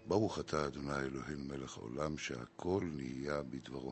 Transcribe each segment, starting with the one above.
ברוך אתה אדוני אלוהינו מלך העולם שהכל נהיה בדברו.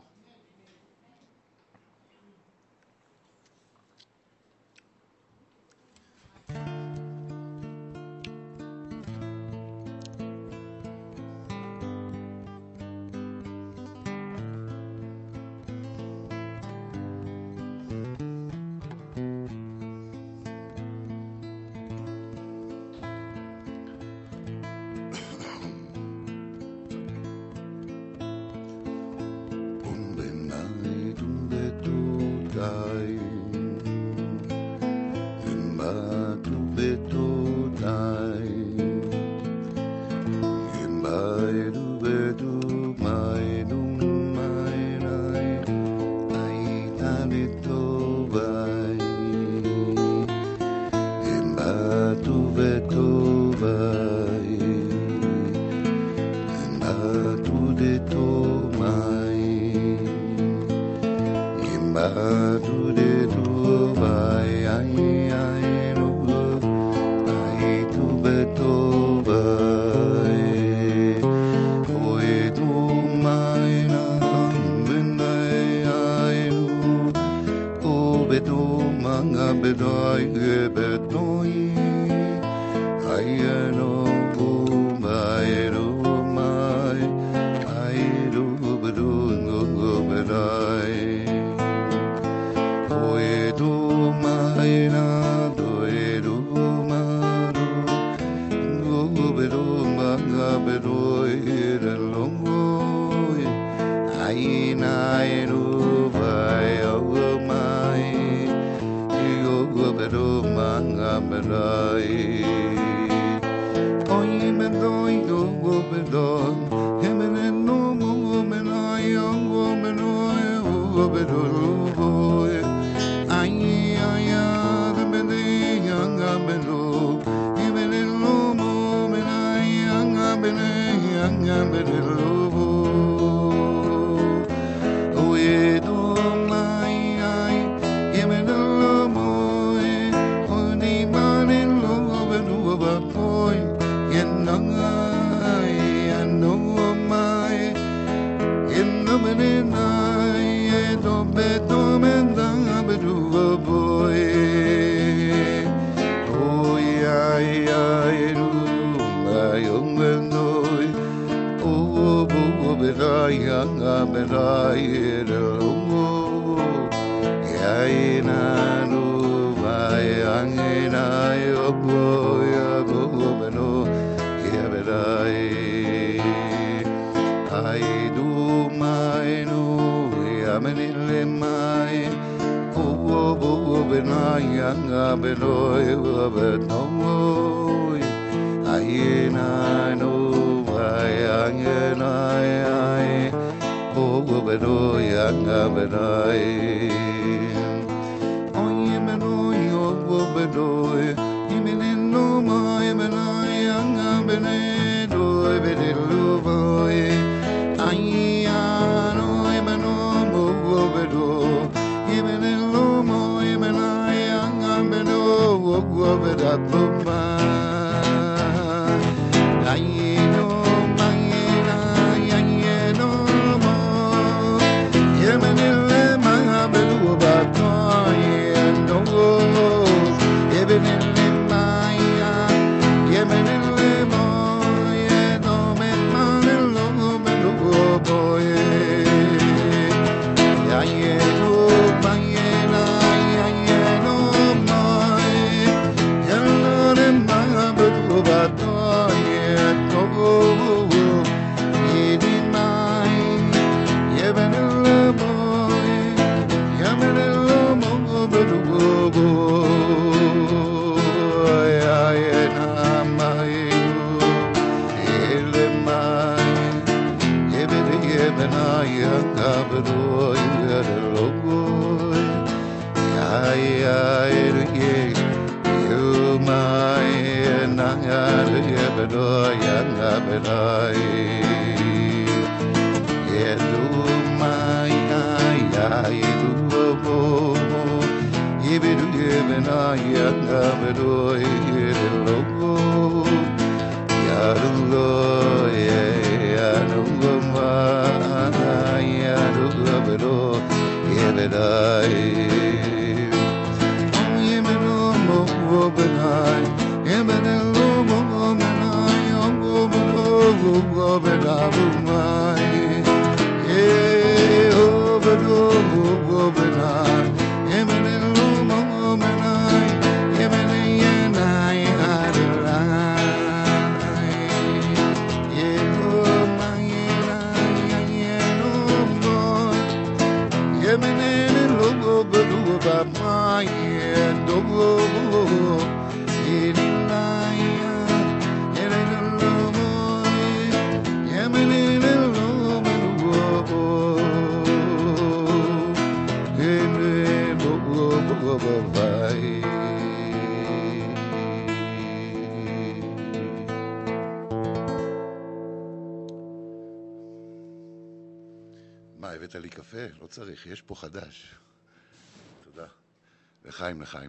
מה, הבאת לי קפה? לא צריך, יש פה חדש. תודה. לחיים, לחיים.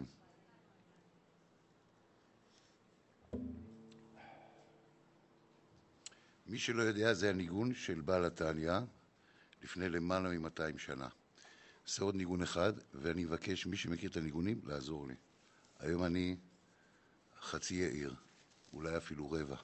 מי שלא יודע, זה הניגון של בעל התניא לפני למעלה מ-200 שנה. עושה עוד ניגון אחד, ואני מבקש, מי שמכיר את הניגונים, לעזור לי. היום אני חצי יאיר, אולי אפילו רבע.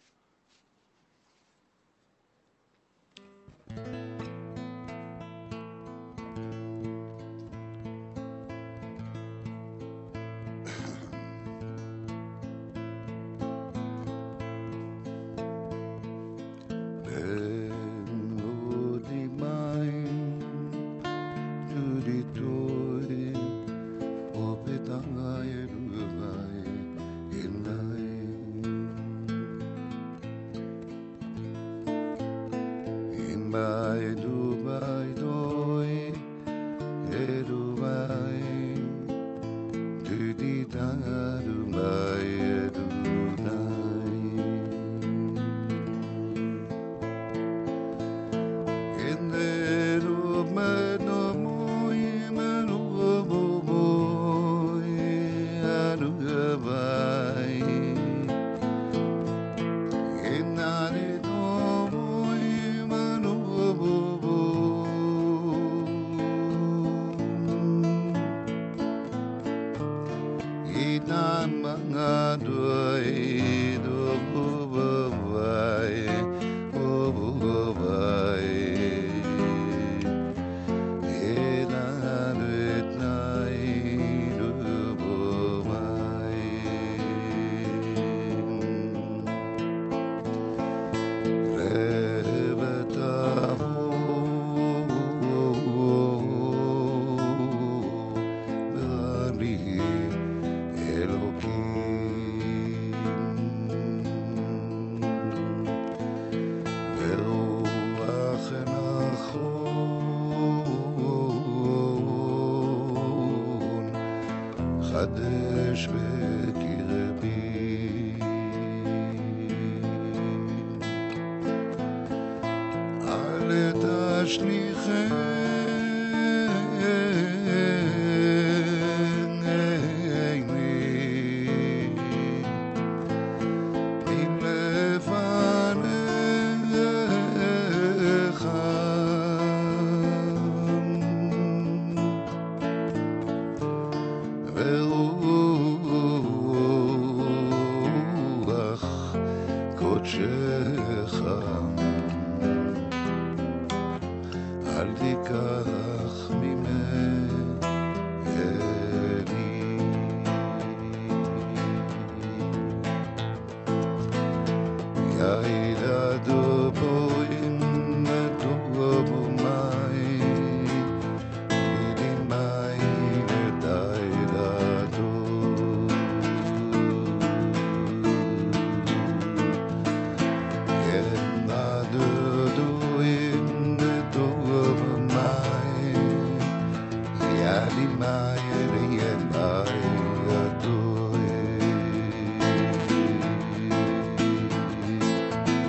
חדש בקרבי אל תשליכני מלפניך ורוח קודשך אל תיקח ממני יעידה דובוין דובו מי ידי מי ודאידה דוב ידע דודוין דובו מי ידי מי ידי דוב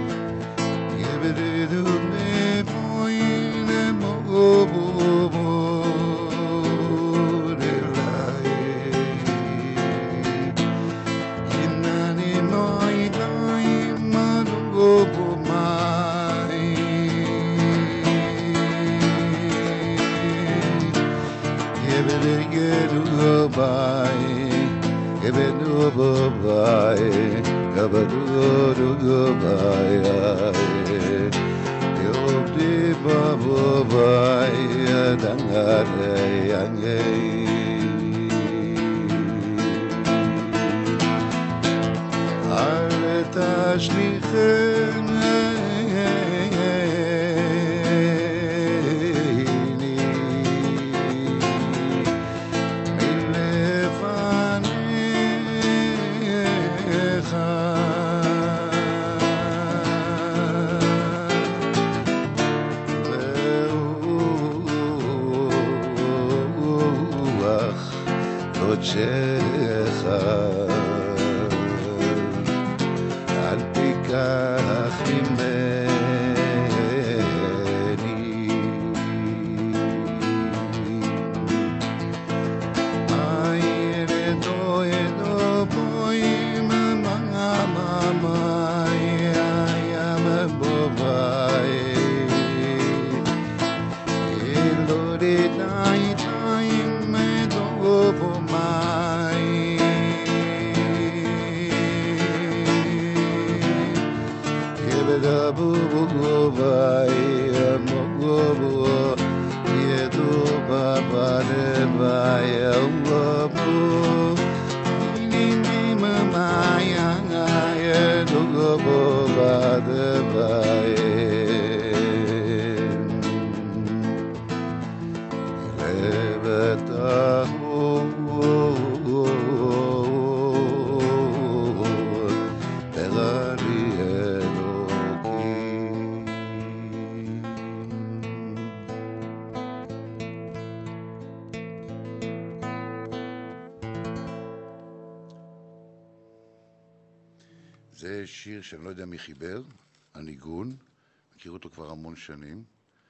זה שיר שאני לא יודע מי חיבר, הניגון, מכיר אותו כבר המון שנים,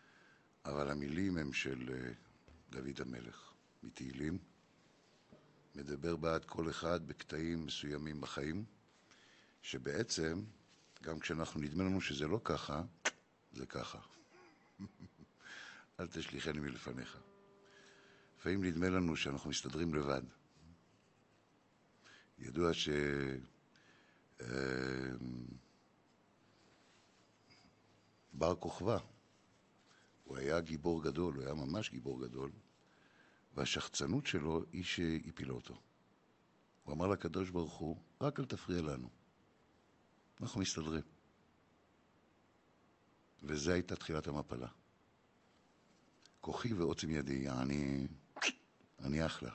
אבל המילים הם של דוד המלך, מתהילים, מדבר בעד כל אחד בקטעים מסוימים בחיים, שבעצם, גם כשאנחנו נדמה לנו שזה לא ככה, זה ככה. אל תשליכני מלפניך. לפעמים נדמה לנו שאנחנו מסתדרים לבד. ידוע ש... בר כוכבא, הוא היה גיבור גדול, הוא היה ממש גיבור גדול, והשחצנות שלו היא שהפילה אותו. הוא אמר לקדוש ברוך הוא, רק אל תפריע לנו, אנחנו מסתדרים. וזה הייתה תחילת המפלה. כוחי ועוצם ידי, אני אחלה.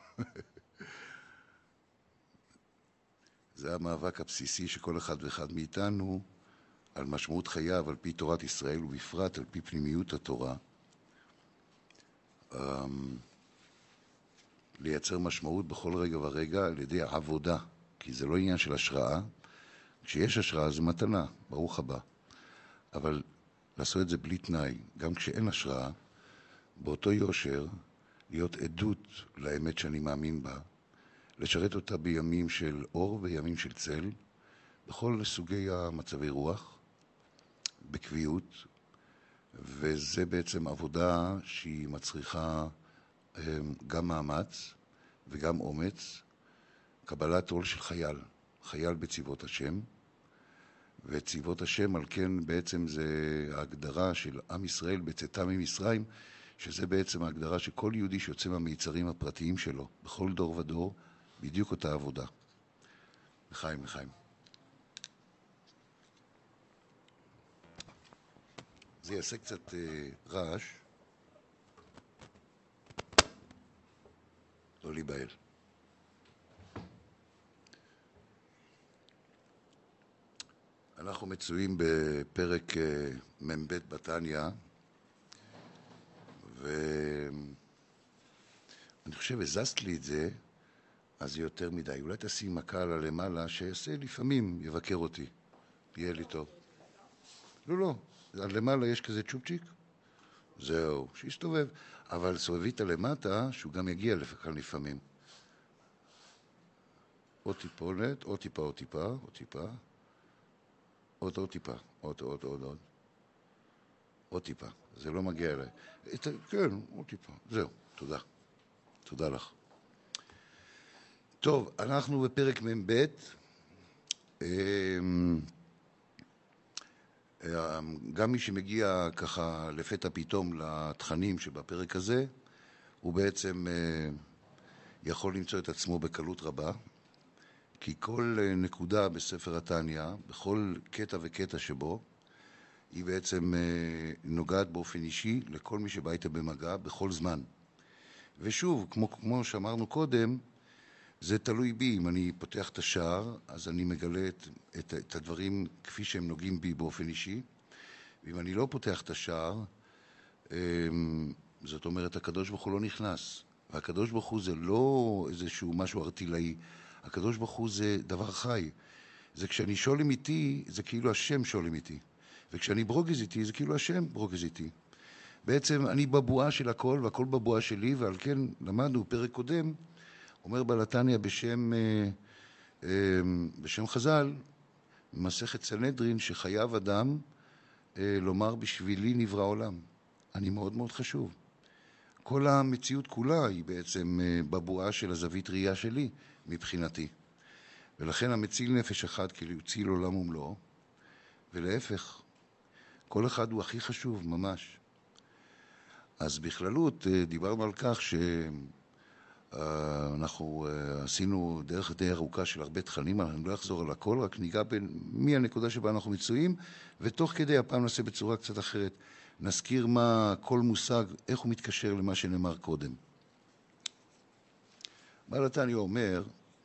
זה המאבק הבסיסי שכל אחד ואחד מאיתנו על משמעות חייו, על פי תורת ישראל, ובפרט על פי פנימיות התורה, לייצר משמעות בכל רגע ורגע על ידי עבודה, כי זה לא עניין של השראה. כשיש השראה זה מתנה, ברוך הבא. אבל לעשות את זה בלי תנאי, גם כשאין השראה, באותו יושר, להיות עדות לאמת שאני מאמין בה, לשרת אותה בימים של אור וימים של צל, בכל סוגי המצבי רוח, בקביעות, וזה בעצם עבודה שהיא מצריכה גם מאמץ וגם אומץ, קבלת עול של חייל, חייל בצבאות השם, וצבאות השם על כן בעצם זה ההגדרה של עם ישראל בצאתם ממצרים, שזה בעצם ההגדרה שכל יהודי שיוצא מהמיצרים הפרטיים שלו, בכל דור ודור, בדיוק אותה עבודה. לחיים, לחיים. זה יעשה קצת רעש. לא להיבהל. אנחנו מצויים בפרק מ"ב בתניא, ואני חושב, הזזת לי את זה, אז זה יותר מדי. אולי תשים מכה על הלמעלה, שיעשה לפעמים, יבקר אותי. יהיה לי טוב. לא. על למעלה יש כזה צ'ופצ'יק? זהו, שיסתובב. אבל סובבית למטה, שהוא גם יגיע לכאן לפעמים. עוד טיפונת, עוד טיפה, עוד טיפה, עוד טיפה. עוד טיפה, עוד. עוד טיפה. זה לא מגיע אליי. כן, עוד טיפה. זהו, תודה. תודה לך. טוב, אנחנו בפרק מ"ב. גם מי שמגיע ככה לפתע פתאום לתכנים שבפרק הזה, הוא בעצם יכול למצוא את עצמו בקלות רבה, כי כל נקודה בספר התניא, בכל קטע וקטע שבו, היא בעצם נוגעת באופן אישי לכל מי שבא איתה במגע בכל זמן. ושוב, כמו שאמרנו קודם, זה תלוי בי. אם אני פותח את השער, אז אני מגלה את הדברים כפי שהם נוגעים בי באופן אישי. ואם אני לא פותח את השער, זאת אומרת, הקדוש ברוך הוא לא נכנס. והקדוש ברוך הוא זה לא איזשהו משהו ארטילאי. הקדוש ברוך הוא זה דבר חי. זה כשאני שולם איתי, זה כאילו השם שולם איתי. וכשאני ברוגז איתי, זה כאילו השם ברוגז איתי. בעצם אני בבואה של הכל, והכל בבואה שלי, ועל כן למדנו פרק קודם, אומר בעל התניא בשם חז"ל, במסכת סנהדרין, שחייב אדם לומר בשבילי נברא עולם. אני מאוד מאוד חשוב. כל המציאות כולה היא בעצם בבואה של הזווית ראייה שלי מבחינתי. ולכן המציל נפש אחד כאילו יציל עולם ומלואו, ולהפך, כל אחד הוא הכי חשוב ממש. אז בכללות דיברנו על כך שאנחנו עשינו דרך די ארוכה של הרבה תכנים, אני לא אחזור על הכל, רק ניגע מהנקודה שבה אנחנו מצויים, ותוך כדי הפעם נעשה בצורה קצת אחרת. נזכיר מה כל מושג, איך הוא מתקשר למה שנאמר קודם. בעל התניא אומר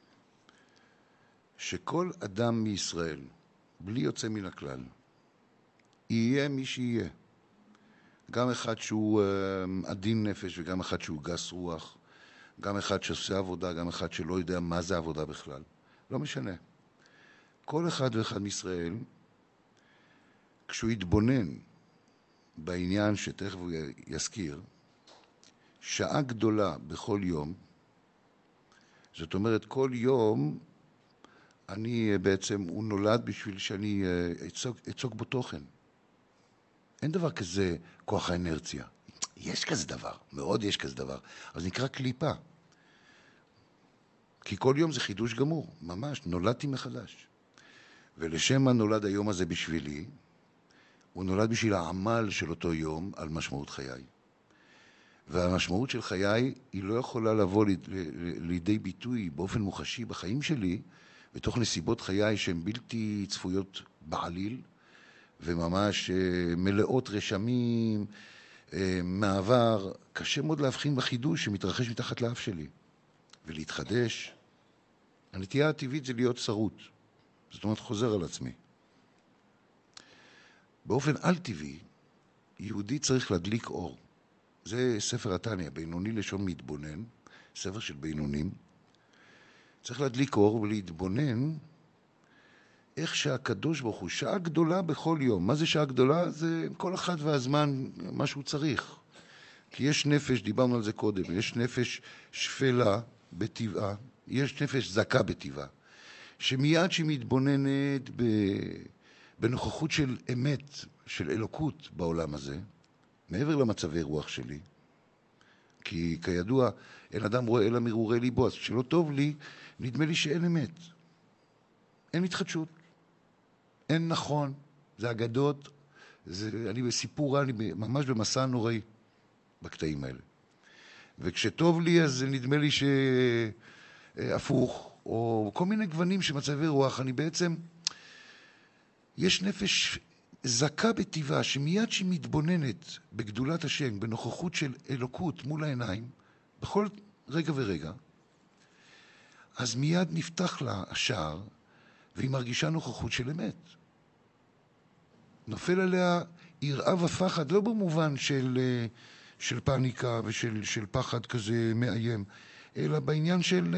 שכל אדם מישראל, בלי יוצא מן הכלל, יהיה מי שיהיה. גם אחד שהוא עדין נפש וגם אחד שהוא גס רוח, גם אחד שעושה עבודה, גם אחד שלא יודע מה זה עבודה בכלל. לא משנה. כל אחד ואחד מישראל, כשהוא יתבונן בעניין שתכף הוא יזכיר, שעה גדולה בכל יום, זאת אומרת כל יום אני בעצם, הוא נולד בשביל שאני אצוק בו תוכן. אין דבר כזה כוח האנרציה. יש כזה דבר, מאוד יש כזה דבר. אז נקרא קליפה. כי כל יום זה חידוש גמור, ממש, נולדתי מחדש. ולשם מה נולד היום הזה בשבילי, הוא נולד בשביל העמל של אותו יום על משמעות חיי. והמשמעות של חיי היא לא יכולה לבוא לידי ביטוי באופן מוחשי בחיים שלי, בתוך נסיבות חיי שהן בלתי צפויות בעליל, וממש מלאות רשמים, מעבר, קשה מאוד להבחין בחידוש שמתרחש מתחת לאף שלי. ולהתחדש, הנטייה הטבעית זה להיות שרוט. זאת אומרת, חוזר על עצמי. באופן על-טבעי, יהודי צריך להדליק אור. זה ספר התניא, בינוני לשון מתבונן, ספר של בינונים. צריך להדליק אור ולהתבונן איך שהקדוש ברוך הוא, שעה גדולה בכל יום. מה זה שעה גדולה? זה כל אחד והזמן, מה שהוא צריך. כי יש נפש, דיברנו על זה קודם, יש נפש שפלה בטבעה, יש נפש זכה בטבעה, שמיד שהיא מתבוננת בנוכחות של אמת, של אלוקות בעולם הזה, מעבר למצבי רוח שלי, כי כידוע, אין אדם רואה אלא מרהורי ליבו, אז כשלא טוב לי, נדמה לי שאין אמת. אין התחדשות. אין נכון. זה אגדות. אני בסיפור, אני ממש במסע נוראי בקטעים האלה. וכשטוב לי, אז נדמה לי שהפוך, או כל מיני גוונים שמצבי רוח, אני בעצם, יש נפש זכה בטבעה, שמיד שהיא מתבוננת בגדולת השם, בנוכחות של אלוקות מול העיניים, בכל רגע ורגע, אז מיד נפתח לה השער, והיא מרגישה נוכחות של אמת. נופל עליה יראה ופחד, לא במובן של פאניקה ושל פחד כזה מאיים, אלא בעניין של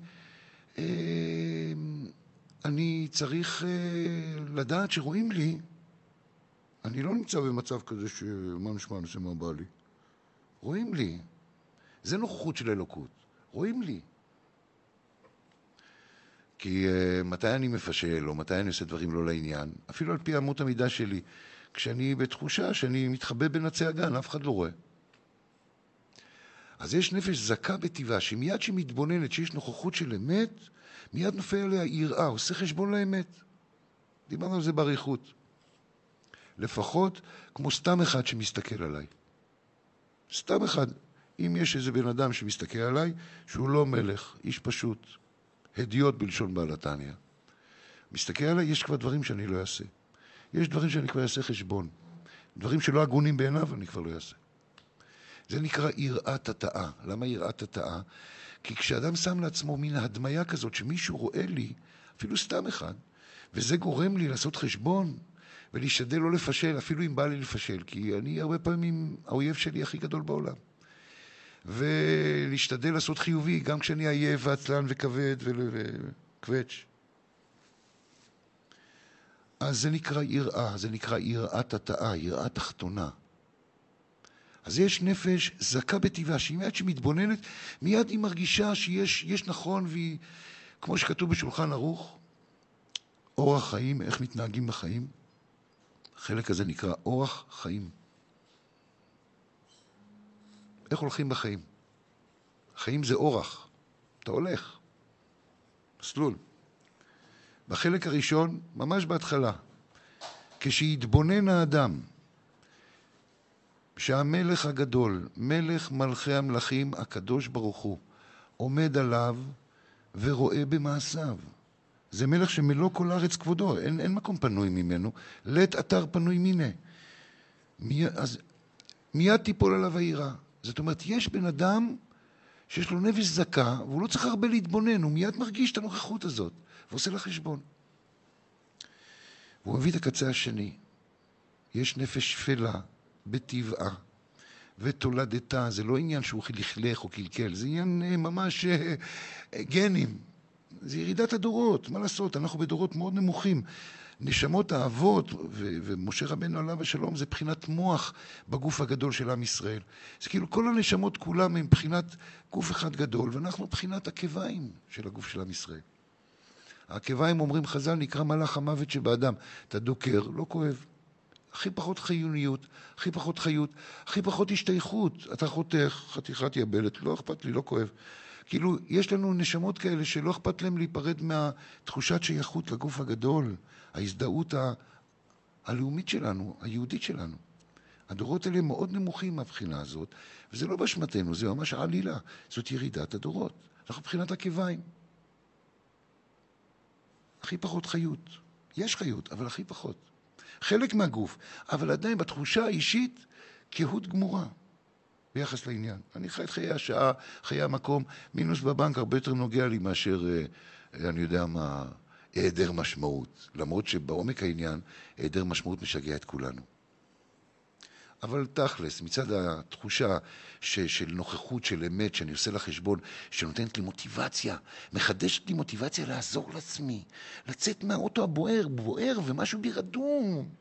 אני צריך לדעת שרואים לי, אני לא נמצא במצב כזה שמה נשמע נעשה מה בא לי. רואים לי. זה נוכחות של אלוקות. רואים לי. כי מתי אני מפשל, או מתי אני עושה דברים לא לעניין, אפילו על פי אמות המידה שלי, כשאני בתחושה שאני מתחבא בין עצי הגן, אף אחד לא רואה. אז יש נפש זכה בטבעה, שמיד שהיא מתבוננת, שיש נוכחות של אמת, מיד נופל עליה יראה, עושה חשבון לאמת. דיברנו על זה באריכות. לפחות כמו סתם אחד שמסתכל עליי. סתם אחד. אם יש איזה בן אדם שמסתכל עליי, שהוא לא מלך, איש פשוט, הדיוט בלשון בעל התניא. מסתכל עליי, יש כבר דברים שאני לא אעשה. יש דברים שאני כבר אעשה חשבון. דברים שלא הגונים בעיניו, אני כבר לא אעשה. זה נקרא יראת התאה. למה יראת התאה? כי כשאדם שם לעצמו מין הדמיה כזאת, שמישהו רואה לי, אפילו סתם אחד, וזה גורם לי לעשות חשבון, ולהשתדל לא לפשל, אפילו אם בא לי לפשל, כי אני הרבה פעמים האויב שלי הכי גדול בעולם. ולהשתדל לעשות חיובי, גם כשאני עייף ועצלן וכבד וכבץ'. אז זה נקרא יראה, זה נקרא יראת התאה, יראה תחתונה. אז יש נפש זכה בטבעה, שהיא מיד שמתבוננת, מיד היא מרגישה שיש נכון, והיא, כמו שכתוב בשולחן ערוך, אורח חיים, איך מתנהגים בחיים. החלק הזה נקרא אורח חיים. איך הולכים בחיים? חיים זה אורח. אתה הולך. מסלול. בחלק הראשון, ממש בהתחלה, כשיתבונן האדם, שהמלך הגדול, מלך מלכי המלכים, הקדוש ברוך הוא, עומד עליו ורואה במעשיו. זה מלך שמלוא כל הארץ כבודו, אין מקום פנוי ממנו, לית אתר פנוי מיני. אז מיד תיפול עליו היראה. זאת אומרת, יש בן אדם שיש לו נפש זכה, והוא לא צריך הרבה להתבונן, הוא מיד מרגיש את הנוכחות הזאת, ועושה לה חשבון. והוא מביא את הקצה השני. יש נפש שפלה בטבעה, ותולדתה, זה לא עניין שהוא לכלך או קלקל, זה עניין ממש גנים. זה ירידת הדורות, מה לעשות? אנחנו בדורות מאוד נמוכים. נשמות האבות, ומשה רבנו עליו השלום, זה בחינת מוח בגוף הגדול של עם ישראל. זה כאילו כל הנשמות כולם הם בחינת גוף אחד גדול, ואנחנו בחינת הכביים של הגוף של עם ישראל. הכביים, אומרים חז"ל, נקרא מלאך המוות שבאדם. אתה דוקר, לא כואב. הכי פחות חיוניות, הכי פחות חיות, הכי פחות השתייכות. אתה חותך, חתיכת יבלת, לא אכפת לי, לא כואב. כאילו, יש לנו נשמות כאלה שלא אכפת להם להיפרד מהתחושת שייכות לגוף הגדול, ההזדהות הלאומית שלנו, היהודית שלנו. הדורות האלה מאוד נמוכים מהבחינה הזאת, וזה לא באשמתנו, זה ממש עלילה. זאת ירידת הדורות. אנחנו בחינת הכביים. הכי פחות חיות. יש חיות, אבל הכי פחות. חלק מהגוף, אבל עדיין בתחושה האישית, קהות גמורה. ביחס לעניין. אני חי את חיי השעה, חיי המקום, מינוס בבנק הרבה יותר נוגע לי מאשר, אני יודע מה, היעדר משמעות. למרות שבעומק העניין, היעדר משמעות משגע את כולנו. אבל תכלס, מצד התחושה של נוכחות, של אמת, שאני עושה לה חשבון, שנותנת לי מוטיבציה, מחדשת לי מוטיבציה לעזור לעצמי, לצאת מהאוטו הבוער, בוער ומשהו בירדום.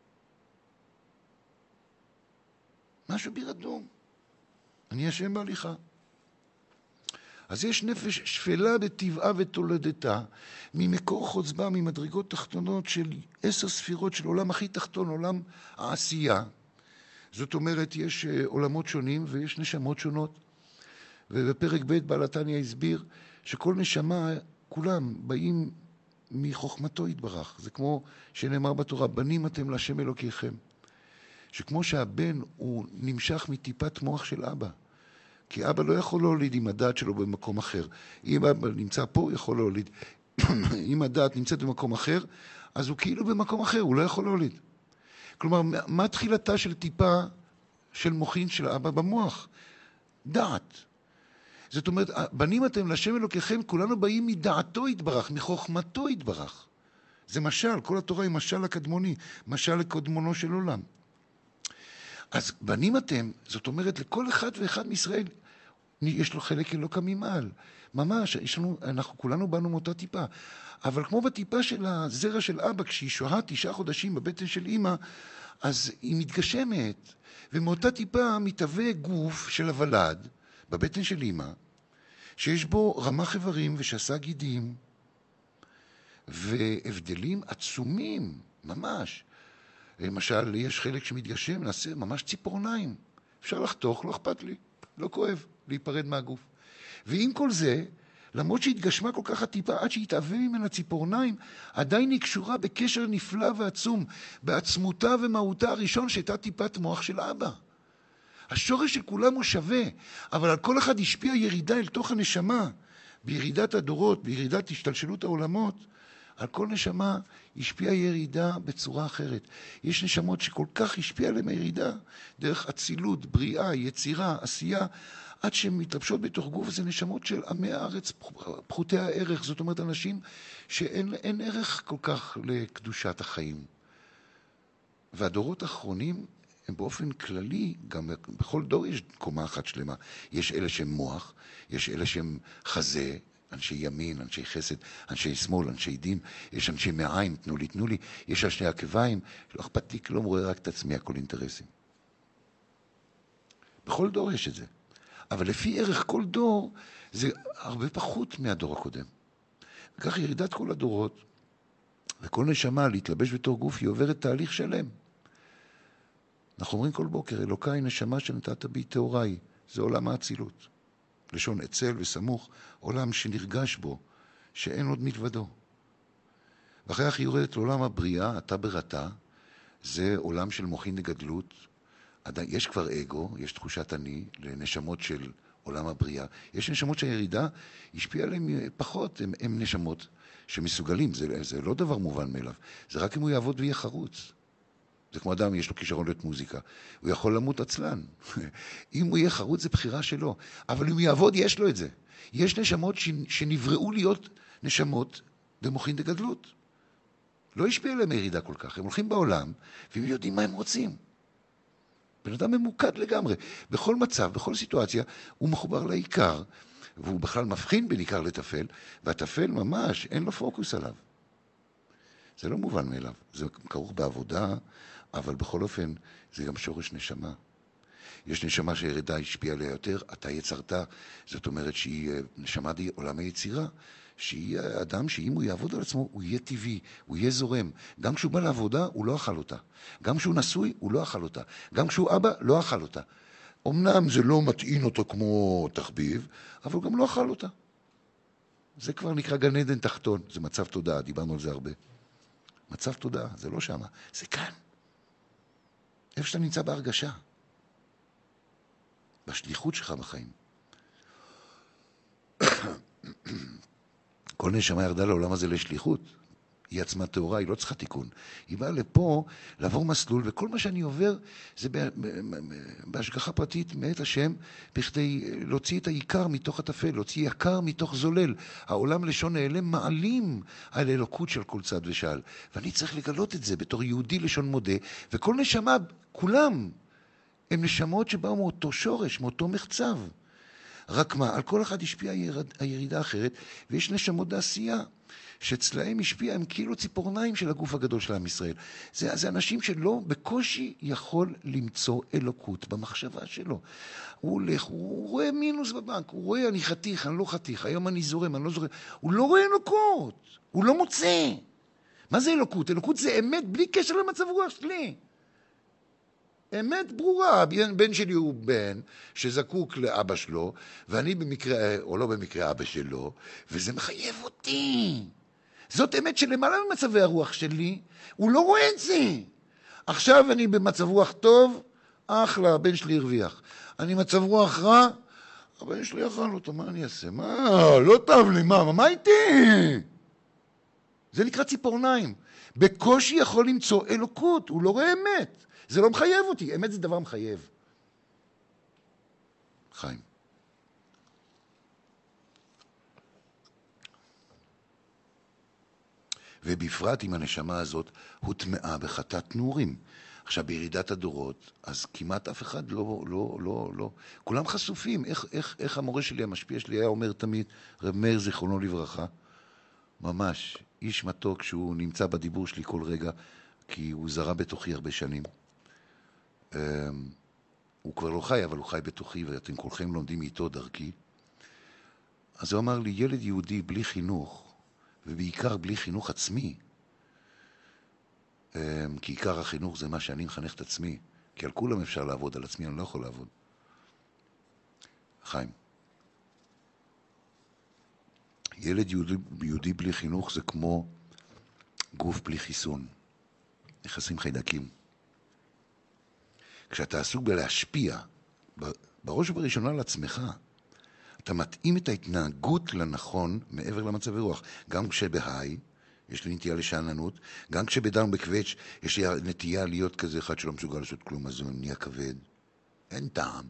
משהו בירדום. אני אשם בהליכה. אז יש נפש שפלה בטבעה ותולדתה, ממקור חוצבה, ממדרגות תחתונות של 10 ספירות של עולם הכי תחתון, עולם העשייה. זאת אומרת, יש עולמות שונים ויש נשמות שונות. ובפרק ב' בעל התניא הסביר שכל נשמה, כולם באים מחוכמתו יתברך. זה כמו שנאמר בתורה, בנים אתם להשם אלוקיכם. שכמו שהבן הוא נמשך מטיפת מוח של אבא, כי אבא לא יכול להוליד עם הדעת שלו במקום אחר. אם אבא נמצא פה, הוא יכול להוליד. אם הדעת נמצאת במקום אחר, אז הוא כאילו במקום אחר, הוא לא יכול להוליד. כלומר, מה תחילתה של טיפה של מוחין של אבא במוח? דעת. זאת אומרת, בנים אתם להשם אלוקיכם, כולנו באים מדעתו יתברך, מחוכמתו יתברך. זה משל, כל התורה היא משל הקדמוני, משל לקדמונו של עולם. אז בנים אתם, זאת אומרת, לכל אחד ואחד מישראל, יש לו חלק אלוקא ממעל. ממש, אנחנו כולנו באנו מאותה טיפה. אבל כמו בטיפה של הזרע של אבא, כשהיא שוהה 9 חודשים בבטן של אמא, אז היא מתגשמת. ומאותה טיפה מתהווה גוף של הוולד, בבטן של אמא, שיש בו רמ"ח איברים ושס"ה גידים, והבדלים עצומים, ממש. למשל, יש חלק שמתגשם, נעשה ממש ציפורניים. אפשר לחתוך, לא אכפת לי. לא כואב להיפרד מהגוף. ועם כל זה, למרות שהתגשמה כל כך הטיפה, עד שהתאווה ממנה ציפורניים, עדיין היא קשורה בקשר נפלא ועצום, בעצמותה ומהותה הראשון שהייתה טיפת מוח של אבא. השורש של כולם הוא שווה, אבל על כל אחד השפיע ירידה אל תוך הנשמה, בירידת הדורות, בירידת השתלשלות העולמות, על כל נשמה השפיעה ירידה בצורה אחרת. יש נשמות שכל כך השפיעה עליהם הירידה, דרך אצילות, בריאה, יצירה, עשייה, עד שהן מתלבשות בתוך גוף, זה נשמות של עמי הארץ פחותי הערך, זאת אומרת אנשים שאין ערך כל כך לקדושת החיים. והדורות האחרונים הם באופן כללי, גם בכל דור יש קומה אחת שלמה. יש אלה שהם מוח, יש אלה שהם חזה, אנשי ימין, אנשי חסד, אנשי שמאל, אנשי דין, יש אנשי מעיים, תנו לי, יש אנשי עקביים, לא אכפת לי כלום, רואה רק את עצמי, הכל אינטרסים. בכל דור יש את זה. אבל לפי ערך כל דור, זה הרבה פחות מהדור הקודם. וכך ירידת כל הדורות, וכל נשמה להתלבש בתור גוף, היא עוברת תהליך שלם. אנחנו אומרים כל בוקר, אלוקיי נשמה שנתת בי תאוריי, זה עולם האצילות. לשון אצל וסמוך, עולם שנרגש בו, שאין עוד מלבדו. ואחרי כך היא יורדת לעולם הבריאה, אתה בראתה, זה עולם של מוחין לגדלות, יש כבר אגו, יש תחושת אני, לנשמות של עולם הבריאה. יש נשמות שהירידה השפיעה עליהם פחות, הם נשמות שמסוגלים, זה לא דבר מובן מאליו, זה רק אם הוא יעבוד ויהיה חרוץ. זה כמו אדם, יש לו כישרון להיות מוזיקה. הוא יכול למות עצלן. אם הוא יהיה חרוץ, זה בחירה שלו. אבל אם הוא יעבוד, יש לו את זה. יש נשמות שנבראו להיות נשמות במוחין דגדלות. לא השפיע עליהם הירידה כל כך. הם הולכים בעולם, והם יודעים מה הם רוצים. בן אדם ממוקד לגמרי. בכל מצב, בכל סיטואציה, הוא מחובר לעיקר, והוא בכלל מבחין בין עיקר לטפל, והטפל ממש, אין לו פוקוס עליו. זה לא מובן מאליו. זה כרוך בעבודה, אבל בכל אופן, זה גם שורש נשמה. יש נשמה שהירידה השפיעה עליה יותר, אתה יצרת, זאת אומרת שהיא נשמה די עולם היצירה, שהיא אדם שאם הוא יעבוד על עצמו, הוא יהיה טבעי, הוא יהיה זורם. גם כשהוא בא לעבודה, הוא לא אכל אותה. גם כשהוא נשוי, הוא לא אכל אותה. גם כשהוא אבא, לא אכל אותה. אמנם זה לא מטעין אותו כמו תחביב, אבל הוא גם לא אכל אותה. זה כבר נקרא גן עדן תחתון, זה מצב תודעה, דיברנו על זה הרבה. מצב תודעה, זה לא שמה, זה כאן. איפה שאתה נמצא בהרגשה. בשליחות שלך בחיים. כל נשמה ירדה לעולם הזה לשליחות. היא עצמה תאורה, היא לא צריכה תיקון. היא באה לפה לעבור מסלול, וכל מה שאני עובר זה בהשגחה פרטית מאת השם, בכדי להוציא את העיקר מתוך הטפל, להוציא יקר מתוך זולל. העולם לשון נעלם מעלים על אלוקות של כל צד ושאל. ואני צריך לגלות את זה בתור יהודי לשון מודה, וכל נשמה, כולם, הם נשמות שבאו מאותו שורש, מאותו מחצב. רק מה, על כל אחד השפיעה הירידה אחרת, ויש נשמות בעשייה, שאצלהם השפיע, הם כאילו ציפורניים של הגוף הגדול של עם ישראל. זה אנשים שלא בקושי יכול למצוא אלוקות במחשבה שלו. הוא הולך, הוא רואה מינוס בבנק, הוא רואה אני חתיך, אני לא חתיך, היום אני זורם, אני לא זורם. הוא לא רואה אלוקות, הוא לא מוצא. מה זה אלוקות? אלוקות זה אמת בלי קשר למצב רוח שלי. אמת ברורה, בן שלי הוא בן שזקוק לאבא שלו, ואני במקרה, או לא במקרה אבא שלו, וזה מחייב אותי. זאת אמת שלמעלה ממצבי הרוח שלי, הוא לא רואה את זה. עכשיו אני במצב רוח טוב, אחלה, הבן שלי הרוויח. אני מצב רוח רע, הבן שלי אכל אותו, מה אני אעשה? מה? לא טוב לי, מה איתי? זה נקרא ציפורניים. בקושי יכול למצוא אלוקות, הוא לא רואה אמת. זה לא מחייב אותי, אמת זה דבר מחייב. חיים. ובפרט עם הנשמה הזאת הוטמעה בחטאת נורים. עכשיו בירידת הדורות, אז כמעט אף אחד לא. כולם חשופים. איך המורה שלי, המשפיע שלי, היה אומר תמיד, רב מאיר זיכרונו לברכה, ממש, איש מתוק שהוא נמצא בדיבור שלי כל רגע, כי הוא זרה בתוכי הרבה שנים. הוא כבר לא חי, אבל הוא חי בתוכי, ואתם כולכם לומדים איתו דרכי. אז הוא אמר לי, ילד יהודי בלי חינוך, ובעיקר בלי חינוך עצמי, כי עיקר החינוך זה מה שאני מחנך את עצמי, כי על כולם אפשר לעבוד, על עצמי אני לא יכול לעבוד. חיים. ילד יהודי בלי חינוך זה כמו גוף בלי חיסון. נכנסים חיידקים. כשאתה עסוק בלהשפיע, בראש ובראשונה לעצמך, אתה מתאים את ההתנהגות לנכון מעבר למצב הרוח. גם כשבהי, יש לי נטייה לשעננות, גם כשבדאון בקווץ' יש לי נטייה להיות כזה אחד שלא מסוגל לעשות כלום, אז זה נהיה כבד. אין טעם.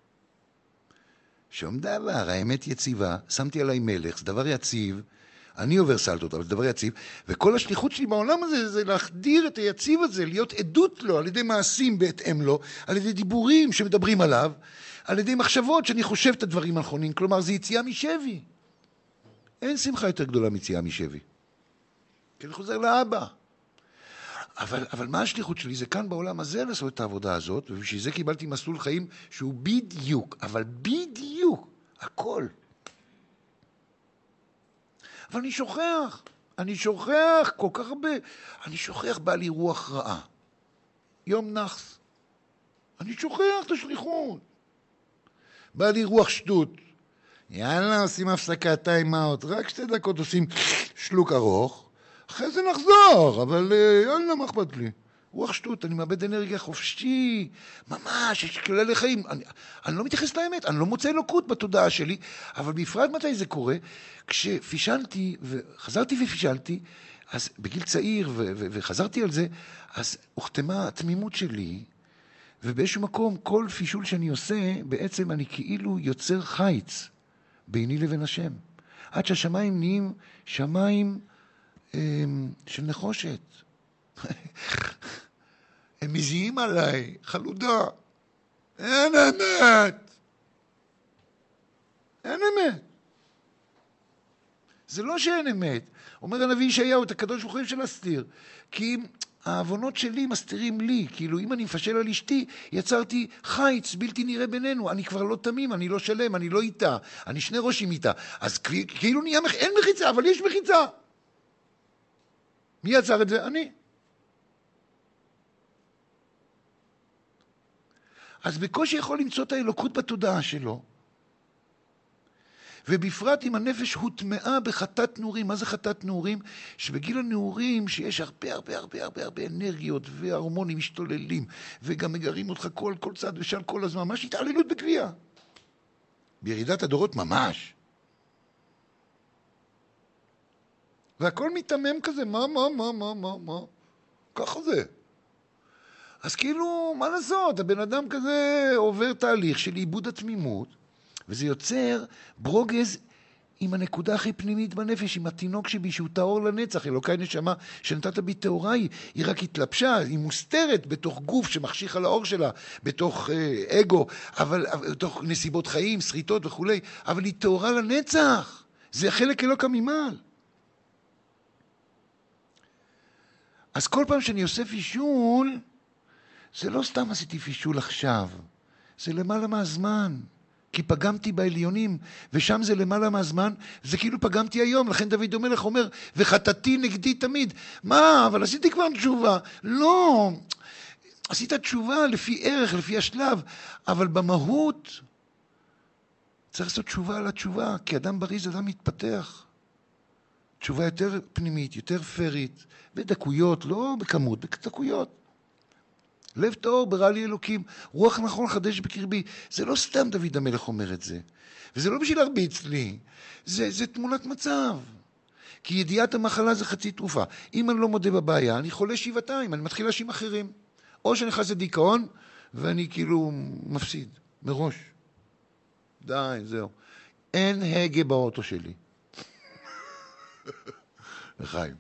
שום דבר, האמת יציבה, שמתי עליי מלך, זה דבר יציב, אני עובר סלטות, אבל זה דבר יציב, וכל השליחות שלי בעולם הזה זה להחדיר את היציב הזה, להיות עדות לו, על ידי מעשים בהתאם לו, על ידי דיבורים שמדברים עליו, על ידי מחשבות שאני חושב את הדברים הנכונים, כלומר זה יציאה משבי. אין שמחה יותר גדולה מיציאה משבי. כי אני חוזר לאבא. אבל מה השליחות שלי? זה כאן בעולם הזה לעשות את העבודה הזאת, ובשביל זה קיבלתי מסלול חיים שהוא בדיוק, אבל בדיוק, הכל. אבל אני שוכח כל כך הרבה, אני שוכח בא לי רוח רעה. יום נחס. אני שוכח את השליחות. בא לי רוח שטות. יאללה, עושים הפסקת טיים-אאוט, רק 2 דקות עושים שלוק ארוך, אחרי זה נחזור, אבל יאללה, מה אכפת לי? רוח שטות, אני מאבד אנרגיה חופשי, ממש, יש כללי חיים. אני לא מתייחס לאמת, אני לא מוצא אלוקות בתודעה שלי, אבל בפרט מתי זה קורה? כשפישלתי, וחזרתי ופישלתי, אז בגיל צעיר, וחזרתי על זה, אז הוכתמה התמימות שלי, ובאיזשהו מקום, כל פישול שאני עושה, בעצם אני כאילו יוצר חיץ ביני לבין השם. עד שהשמיים נהיים שמיים של נחושת. הם מזיעים עליי, חלודה. אין אמת. אין אמת. זה לא שאין אמת. אומר הנביא ישעיהו, את הקדוש ברוך הוא של להסתיר. כי העוונות שלי מסתירים לי. כאילו, אם אני מפשל על אשתי, יצרתי חיץ בלתי נראה בינינו. אני כבר לא תמים, אני לא שלם, אני לא איתה. אני 2 ראשים איתה. אז כאילו נהיה, אין מחיצה, אבל יש מחיצה. מי יצר את זה? אני. אז בקושי יכול למצוא את האלוקות בתודעה שלו. ובפרט אם הנפש הוטמעה בחטאת נעורים. מה זה חטאת נעורים? שבגיל הנעורים שיש הרבה אנרגיות וההורמונים משתוללים, וגם מגרים אותך כל צד ושל כל הזמן. ממש התעללות בגבייה. בירידת הדורות ממש. והכל מתאמם כזה, מה? ככה זה. אז כאילו, מה לעשות? הבן אדם כזה עובר תהליך של איבוד התמימות, וזה יוצר ברוגז עם הנקודה הכי פנימית בנפש, עם התינוק שבי, שהוא טהור לנצח, אלוקי נשמה שנתת בי טהורה, היא רק התלבשה, היא מוסתרת בתוך גוף שמחשיך על האור שלה, בתוך אגו, אבל בתוך נסיבות חיים, שריטות וכו', אבל היא טהורה לנצח. זה חלק אלוקה ממעל. אז כל פעם שאני עושה פישול, זה לא סתם עשיתי פישול עכשיו, זה למעלה מהזמן, כי פגמתי בעליונים, ושם זה למעלה מהזמן, זה כאילו פגמתי היום, לכן דוד המלך אומר, וחטאתי נגדי תמיד. מה? אבל עשיתי כבר תשובה. לא, עשית תשובה לפי ערך, לפי השלב, אבל במהות צריך לעשות תשובה על התשובה, כי אדם בריא זה אדם מתפתח. תשובה יותר פנימית, יותר פרית, בדקויות, לא בכמות, בדקויות. לב טהור ברא לי אלוקים, רוח נכון חדש בקרבי. זה לא סתם דוד המלך אומר את זה. וזה לא בשביל להרביץ לי. זה תמונת מצב. כי ידיעת המחלה זה חצי תרופה. אם אני לא מודה בבעיה, אני חולה 7 פעמים, אני מתחיל להאשים אחרים. או שאני נכנס לדיכאון, ואני כאילו מפסיד, מראש. די, זהו. אין הגה באוטו שלי. לחיים.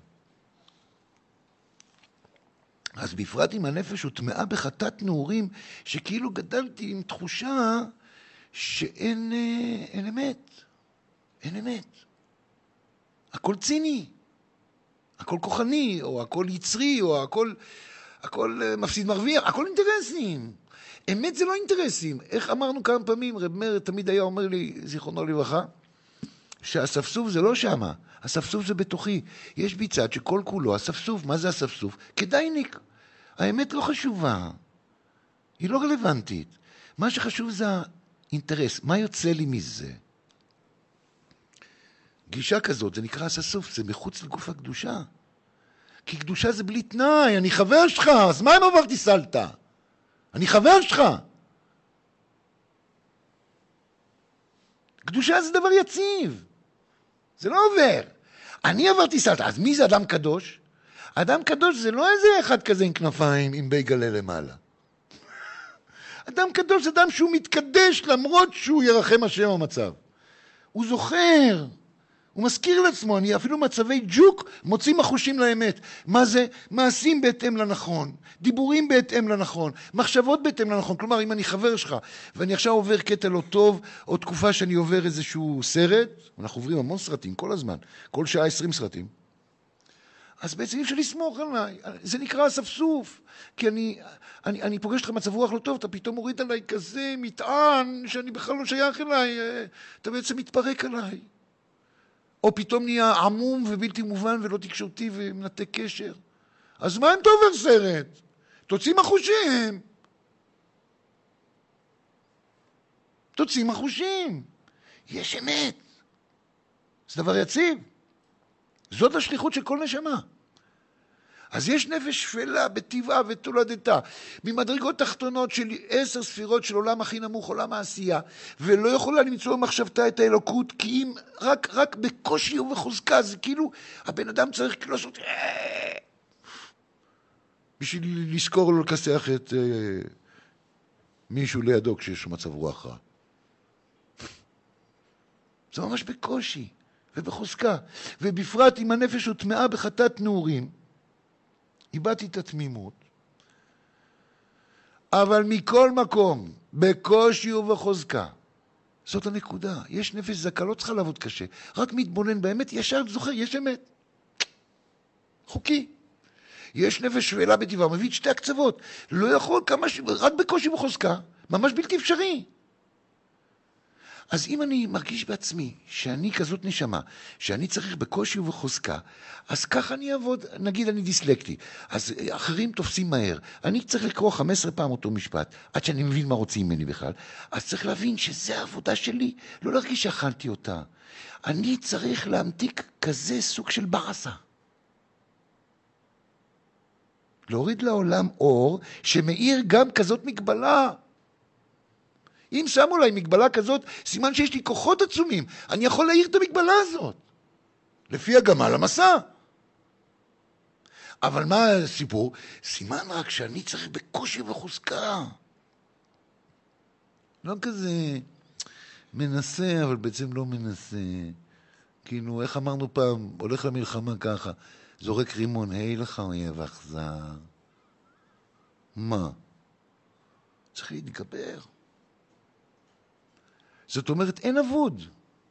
אז בפרט עם הנפש הוטמעה בחטאת נעורים, שכאילו גדלתי עם תחושה שאין אמת. אין אמת. הכל ציני, הכל כוחני, או הכל יצרי, או הכל מפסיד מרוויח, הכל אינטרסים. אמת זה לא אינטרסים. איך אמרנו כמה פעמים, רב מאיר תמיד היה אומר לי, זיכרונו לברכה, שהספסוף זה לא שמה, הספסוף זה בתוכי. יש בי צד שכל כולו, הספסוף, מה זה הספסוף? כדייניק. האמת לא חשובה, היא לא רלוונטית. מה שחשוב זה אינטרס. מה יוצא לי מזה? גישה כזאת, זה נקרא אספסוף, זה מחוץ לגוף הקדושה. כי קדושה זה בלי תנאי, אני חבר שלך, אז מה אם עברתי סלטה? אני חבר שלך. קדושה זה דבר יציב. זה לא עובר. אני עברתי סלטה, אז מי זה אדם קדוש? אדם קדוש זה לא איזה אחד כזה עם כנפיים, עם בייגלה למעלה. אדם קדוש זה אדם שהוא מתקדש למרות שהוא ירחם השם המצב. הוא זוכר, הוא מזכיר לעצמו, אני אפילו מצבי ג'וק מוצאים מחושים לאמת. מה זה? מעשים בהתאם לנכון, דיבורים בהתאם לנכון, מחשבות בהתאם לנכון. כלומר, אם אני חבר שלך ואני עכשיו עובר קטע לא טוב, או תקופה שאני עובר איזשהו סרט, אנחנו עוברים המון סרטים כל הזמן, כל שעה 20 סרטים, אז בעצם אי אפשר לסמוך עליי. זה נקרא אספסוף. כי אני פוגש לך מצב רוח לא טוב, אתה פתאום מוריד עליי כזה מטען שאני בכלל לא שייך אליי, אתה בעצם מתפרק עליי. או פתאום נהיה עמום ובלתי מובן ולא תקשורתי ומנתק קשר. אז מה אם אתה עובר סרט? תוציא מחושים. תוציא מחושים. יש אמת. זה דבר יציב. זאת השליחות של כל נשמה. אז יש נפש שפלה בטבעה ותולדתה, ממדרגות תחתונות של 10 ספירות של עולם הכי נמוך, עולם העשייה, ולא יכולה למצוא במחשבתה את האלוקות, כי אם רק בקושי ובחוזקה, זה כאילו הבן אדם צריך כאילו לעשות בשביל לזכור לו לכסח את מישהו לידו כשיש מצב רוח רע. זה ממש בקושי ובחוזקה, ובפרט אם הנפש הוטמעה בחטאת נעורים, איבדתי את התמימות, אבל מכל מקום, בקושי ובחוזקה, זאת הנקודה. יש נפש זכה, לא צריכה לעבוד קשה, רק מתבונן באמת, ישר זוכר, יש אמת. חוקי. יש נפש שפלה בטבעה, מביא את שתי הקצוות, לא יכול רק בקושי ובחוזקה, ממש בלתי אפשרי. אז אם אני מרגיש בעצמי שאני כזאת נשמה, שאני צריך בקושי ובחוזקה, אז ככה אני אעבוד, נגיד אני דיסלקטי, אז אחרים תופסים מהר, אני צריך לקרוא 15 פעם אותו משפט, עד שאני מבין מה רוצים ממני בכלל, אז צריך להבין שזה העבודה שלי, לא להרגיש שאכלתי אותה. אני צריך להמתיק כזה סוג של בעסה. להוריד לעולם אור שמאיר גם כזאת מגבלה. אם שמו לי מגבלה כזאת, סימן שיש לי כוחות עצומים. אני יכול להעיר את המגבלה הזאת. לפי הגמל המסע. אבל מה הסיפור? סימן רק שאני צריך בקושי וחוזקה. לא כזה מנסה, אבל בעצם לא מנסה. כאילו, איך אמרנו פעם, הולך למלחמה ככה, זורק רימון, היי לך אויב אכזר. מה? צריך להתגבר. זאת אומרת, אין אבוד.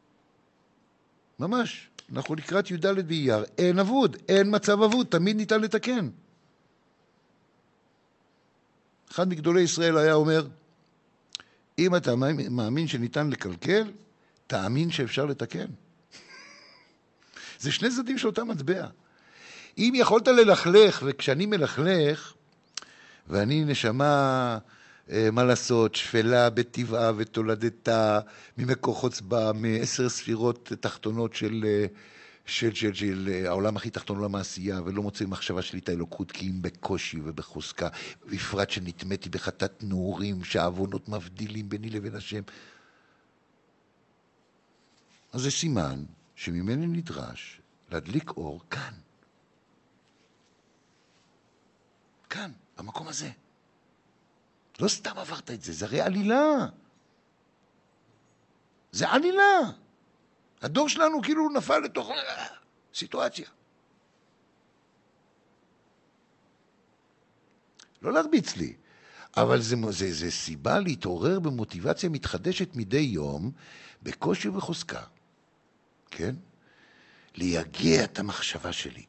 ממש. אנחנו לקראת י"ד באייר. אין אבוד. אין מצב אבוד. תמיד ניתן לתקן. אחד מגדולי ישראל היה אומר, אם אתה מאמין שניתן לקלקל, תאמין שאפשר לתקן. זה שני צדדים של אותה מטבע. אם יכולת ללכלך, וכשאני מלכלך, ואני נשמה, מה לעשות, שפלה בטבעה ותולדתה, ממקור חוצבה, מ10 ספירות תחתונות של העולם הכי תחתון, עולם העשייה, ולא מוצא מחשבה שלי את האלוקות, כי אם בקושי ובחוזקה, בפרט שנתמתי בחטאת נעורים, שהעוונות מבדילים ביני לבין השם. אז זה סימן שממני נדרש להדליק אור כאן. כאן, במקום הזה. לא סתם עברת את זה, זה הרי עלילה. זה עלילה. הדור שלנו כאילו נפל לתוך סיטואציה. לא להרביץ לי, אבל זה סיבה להתעורר במוטיבציה מתחדשת מדי יום, בקושי ובחוזקה. כן? להגיע את המחשבה שלי.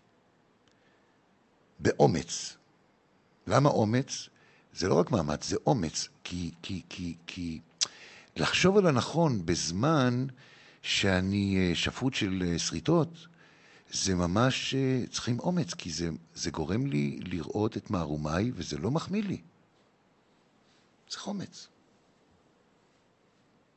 באומץ. למה אומץ? זה לא רק מאמץ, זה אומץ. כי לחשוב על הנכון בזמן שאני שפוט של שריטות, זה ממש צריכים אומץ, כי זה גורם לי לראות את מערומיי, וזה לא מחמיא לי. צריך אומץ.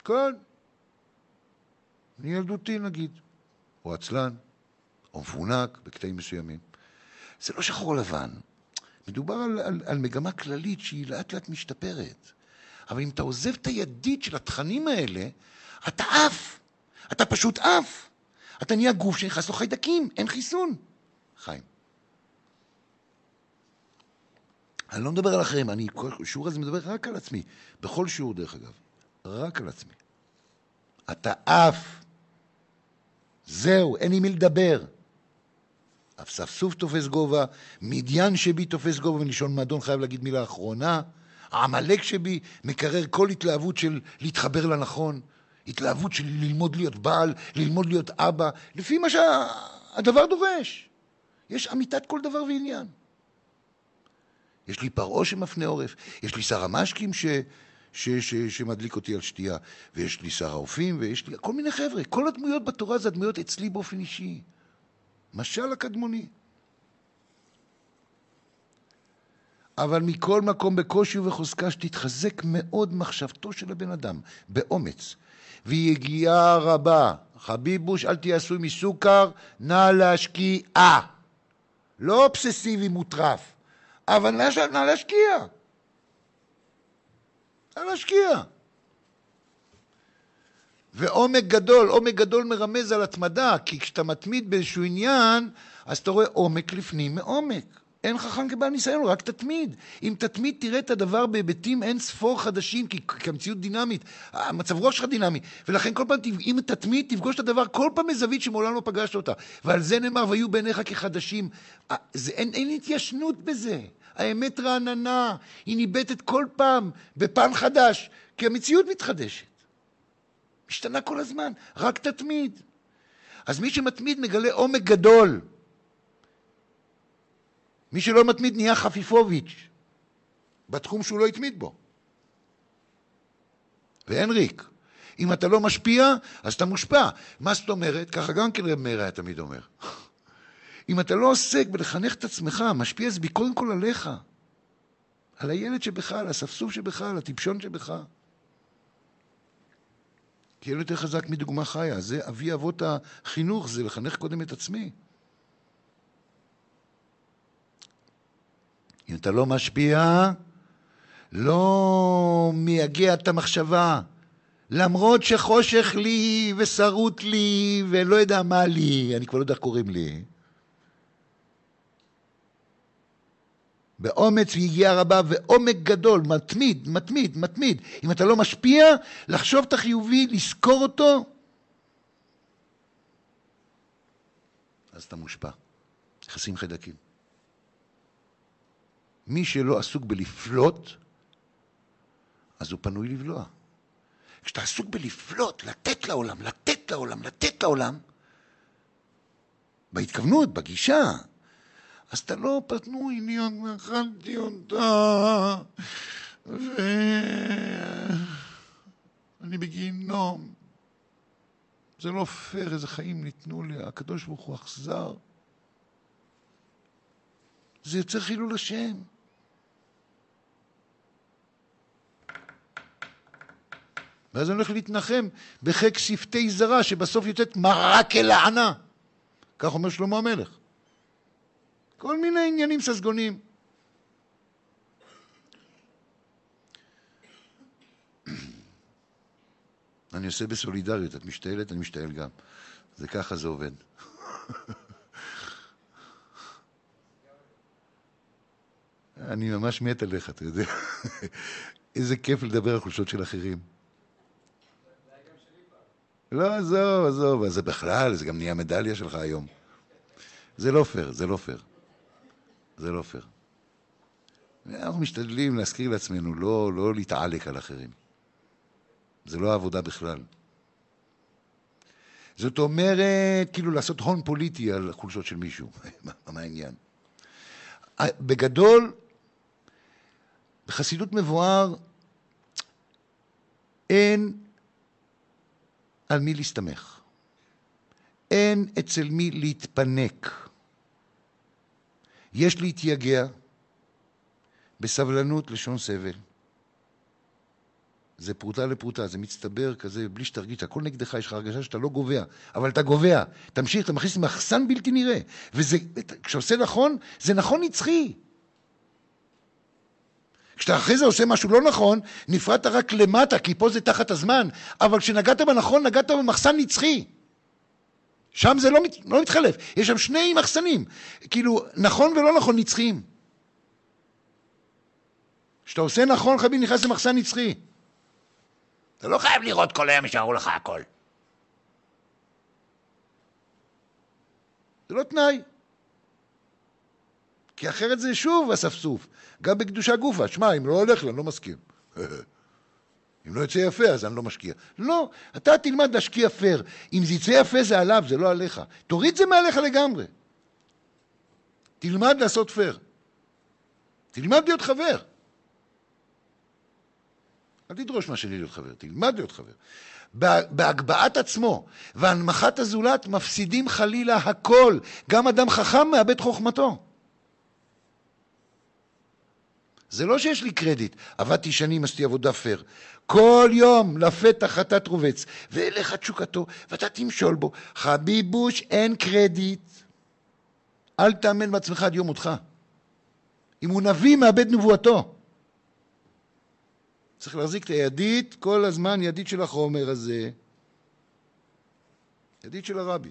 כן. אני ילדותי נגיד, או עצלן, או מפונק בקטעים מסוימים. זה לא שחור לבן. מדובר על מגמה כללית שהיא לאט לאט משתפרת. אבל אם אתה עוזב את הידית של התכנים האלה, אתה עף. אתה פשוט עף. אתה נהיה גוף שנכנס לו חיידקים, אין חיסון. חיים. אני לא מדבר על אחרים, אני שיעור הזה מדבר רק על עצמי. בכל שיעור דרך אגב. רק על עצמי. אתה עף. זהו, אין עם מי לדבר. אספסוף תופס גובה, מדיין שבי תופס גובה, ונשון מדון חייב להגיד מילה אחרונה, העמלק שבי מקרר כל התלהבות של להתחבר לנכון, התלהבות של ללמוד להיות בעל, ללמוד להיות אבא, לפי מה שהדבר דורש. יש אמיתת כל דבר ועניין. יש לי פרעה שמפנה עורף, יש לי שר המשקים שמדליק אותי על שתייה, ויש לי שר האופים, ויש לי כל מיני חבר'ה. כל הדמויות בתורה זה הדמויות אצלי באופן אישי. משל הקדמוני. אבל מכל מקום בקושי ובחוזקה שתתחזק מאוד מחשבתו של הבן אדם, באומץ. ויגיעה רבה, חביבוש אל תהיה עשוי מסוכר, נא להשקיע. לא אובססיבי מוטרף, אבל נא להשקיע. נא להשקיע. ועומק גדול מרמז על התמדה, כי כשאתה מתמיד באיזשהו עניין, אז אתה רואה עומק לפנים מעומק. אין חכם כבעל ניסיון, רק תתמיד. אם תתמיד תראה את הדבר בהיבטים אין ספור חדשים, כי כמציאות דינמית, המצב רוח שלך דינמי, ולכן כל פעם, אם תתמיד, תפגוש את הדבר כל פעם מזווית שמעולם לא פגשת אותה. ועל זה נאמר, והיו בעיניך כחדשים. אין התיישנות בזה. האמת רעננה, היא ניבטת כל פעם בפן חדש, כי המציאות מתחדשת. משתנה כל הזמן, רק תתמיד. אז מי שמתמיד מגלה עומק גדול. מי שלא מתמיד נהיה חפיפוביץ' בתחום שהוא לא התמיד בו. ואין ריק. אם אתה לא משפיע, אז אתה מושפע. מה זאת אומרת? ככה גם כן רב מאיר היה תמיד אומר. אם אתה לא עוסק בלחנך את עצמך, משפיע זה קודם כל עליך. על הילד שבך, על הספסוף שבך, על הטיפשון שבך. כי אין יותר חזק מדוגמה חיה. זה אבי אבות החינוך, זה לחנך קודם את עצמי. אם אתה לא משפיע, לא מייגע את המחשבה. למרות שחושך לי ושרוט לי ולא יודע מה לי, אני כבר לא יודע איך קוראים לי. באומץ והגיעה רבה ועומק גדול, מתמיד. אם אתה לא משפיע, לחשוב את החיובי, לזכור אותו, אז אתה מושפע. יחסים חיידקים. מי שלא עסוק בלפלוט, אז הוא פנוי לבלוע. כשאתה עסוק בלפלוט, לתת לעולם, בהתכוונות, בגישה, אז אתה לא פנוי להיות מאכלתי אותה, ואני בגיהנום. זה לא פייר, איזה חיים ניתנו לי, הקדוש ברוך הוא אכזר. זה יוצר חילול השם. ואז אני הולך להתנחם בחק שפתי זרה, שבסוף יוצאת מרק אל הענה. כך אומר שלמה המלך. כל מיני עניינים ססגונים. אני עושה בסולידריות, את משתעלת, אני משתעל גם. זה ככה זה עובד. אני ממש מת עליך, אתה יודע. איזה כיף לדבר על חולשות של אחרים. לא, עזוב, זה בכלל, זה גם נהיה מדליה שלך היום. זה לא פייר. אנחנו משתדלים להזכיר לעצמנו, לא להתעלק על אחרים. זה לא העבודה בכלל. זאת אומרת, כאילו לעשות הון פוליטי על חולשות של מישהו. מה העניין? בגדול, בחסידות מבואר, אין על מי להסתמך. אין אצל מי להתפנק. יש להתייגע בסבלנות לשון סבל. זה פרוטה לפרוטה, זה מצטבר כזה, בלי שתרגיש, הכל נגדך, יש לך הרגשה שאתה לא גובע, אבל אתה גובע, תמשיך, אתה מכניס מחסן בלתי נראה, וזה, כשעושה נכון, זה נכון נצחי. כשאתה אחרי זה עושה משהו לא נכון, נפרדת רק למטה, כי פה זה תחת הזמן, אבל כשנגעת בנכון, נגעת במחסן נצחי. שם זה לא מתחלף, יש שם שני מחסנים, כאילו נכון ולא נכון נצחיים. כשאתה עושה נכון, חביב, נכנס למחסן נצחי. אתה לא חייב לראות כל היום ישארו לך הכל. זה לא תנאי. כי אחרת זה שוב הספסוף. גם בקדושה גופה. שמע, אם לא הולך לי, אני לא מסכים. אם לא יצא יפה, אז אני לא משקיע. לא, אתה תלמד להשקיע פר. אם זה יצא יפה, זה עליו, זה לא עליך. תוריד זה מעליך לגמרי. תלמד לעשות פר. תלמד להיות חבר. אל תדרוש מה שלי להיות חבר, תלמד להיות חבר. בהגבעת עצמו והנמחת הזולת מפסידים חלילה הכל. גם אדם חכם מאבד חוכמתו. זה לא שיש לי קרדיט, עבדתי שנים, עשיתי עבודה פר. כל יום לפתח חטאת רובץ, ואליך תשוקתו, ואתה תמשול בו. חביבוש, אין קרדיט. אל תאמן בעצמך עד יום מותך. אם הוא נביא, מאבד נבואתו. צריך להחזיק את הידית, כל הזמן ידית של החומר הזה. ידית של הרבי.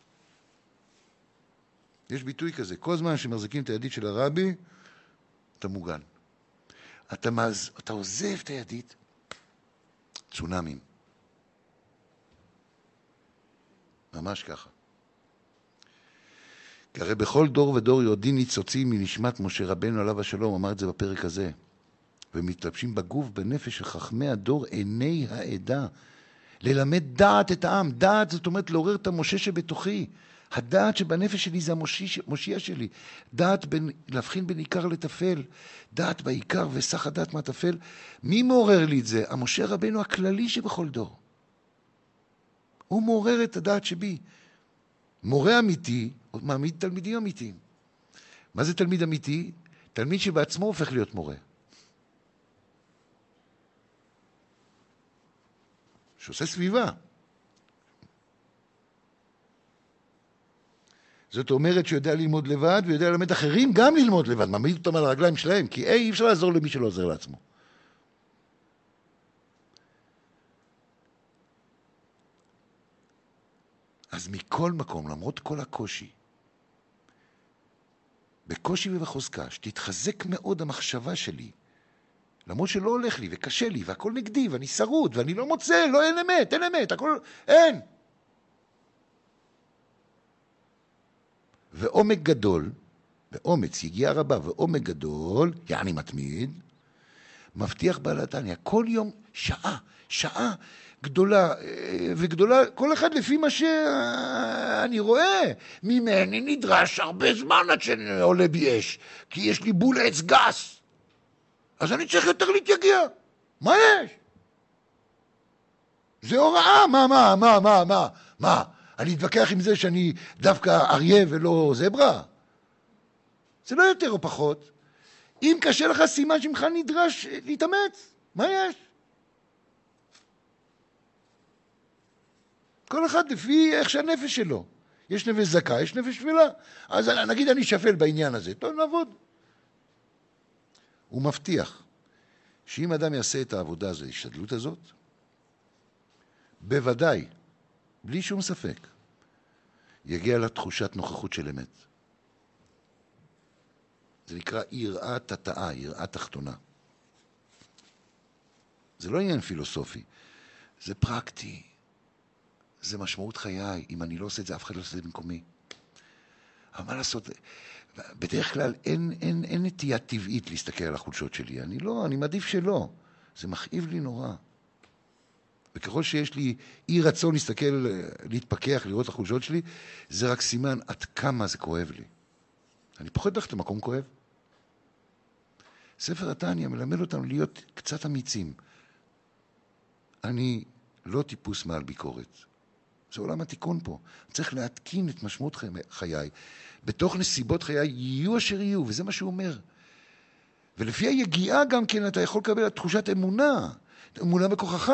יש ביטוי כזה, כל זמן שמחזיקים את הידית של הרבי, אתה מוגן. אתה עוזב את הידית, צונאמים. ממש ככה. כי הרי בכל דור ודור יודעים ניצוצים מנשמת משה רבנו עליו השלום, אמר את זה בפרק הזה. ומתלבשים בגוף בנפש של חכמי הדור עיני העדה. ללמד דעת את העם. דעת זאת אומרת לעורר את המשה שבתוכי. הדעת שבנפש שלי זה המושיע שלי. דעת להבחין בין עיקר לטפל. דעת בעיקר וסך הדעת מהטפל. מי מעורר לי את זה? המשה רבנו הכללי שבכל דור. הוא מעורר את הדעת שבי. מורה אמיתי, מעמיד תלמידים אמיתיים. מה זה תלמיד אמיתי? תלמיד שבעצמו הופך להיות מורה. שעושה סביבה. זאת אומרת שיודע ללמוד לבד, ויודע ללמד אחרים גם ללמוד לבד, מעמיד אותם על הרגליים שלהם, כי אי אפשר לעזור למי שלא עוזר לעצמו. אז מכל מקום, למרות כל הקושי, בקושי ובחוזקה, שתתחזק מאוד המחשבה שלי, למרות שלא הולך לי וקשה לי, והכל נגדי, ואני שרוד, ואני לא מוצא, לא אין אמת, הכל, אין. ועומק גדול, באומץ, יגיע רבה, ועומק גדול, יעני מתמיד, מבטיח בעל התניא, כל יום שעה גדולה וגדולה, כל אחד לפי מה שאני רואה, ממני נדרש הרבה זמן עד שעולה בי אש, כי יש לי בול עץ גס. אז אני צריך יותר להתייגע. מה יש? זה הוראה. מה? אני אתווכח עם זה שאני דווקא אריה ולא זברה? זה לא יותר או פחות. אם קשה לך סימן שמך נדרש להתאמץ, מה יש? כל אחד לפי איך שהנפש שלו. יש נפש זכה, יש נפש שפלה. אז נגיד אני שפל בעניין הזה. טוב, נעבוד. הוא מבטיח שאם אדם יעשה את העבודה הזו, ההשתדלות הזאת, בוודאי, בלי שום ספק, יגיע לתחושת נוכחות של אמת. זה נקרא יראה תתאה, יראה תחתונה. זה לא עניין פילוסופי, זה פרקטי, זה משמעות חיי. אם אני לא עושה את זה, אף אחד לא עושה את זה במקומי. אבל מה לעשות? בדרך כלל אין נטייה טבעית להסתכל על החולשות שלי. אני מעדיף שלא. זה מכאיב לי נורא. וככל שיש לי אי רצון להסתכל, להתפקח, לראות את החולשות שלי, זה רק סימן עד כמה זה כואב לי. אני פוחד ללכת למקום כואב. ספר התניא מלמד אותנו להיות קצת אמיצים. אני לא טיפוס מעל ביקורת. זה עולם התיקון פה. צריך להתקין את משמעות חיי. בתוך נסיבות חיי יהיו אשר יהיו, וזה מה שהוא אומר. ולפי היגיעה גם כן אתה יכול לקבל תחושת אמונה. אמונה בכוחך.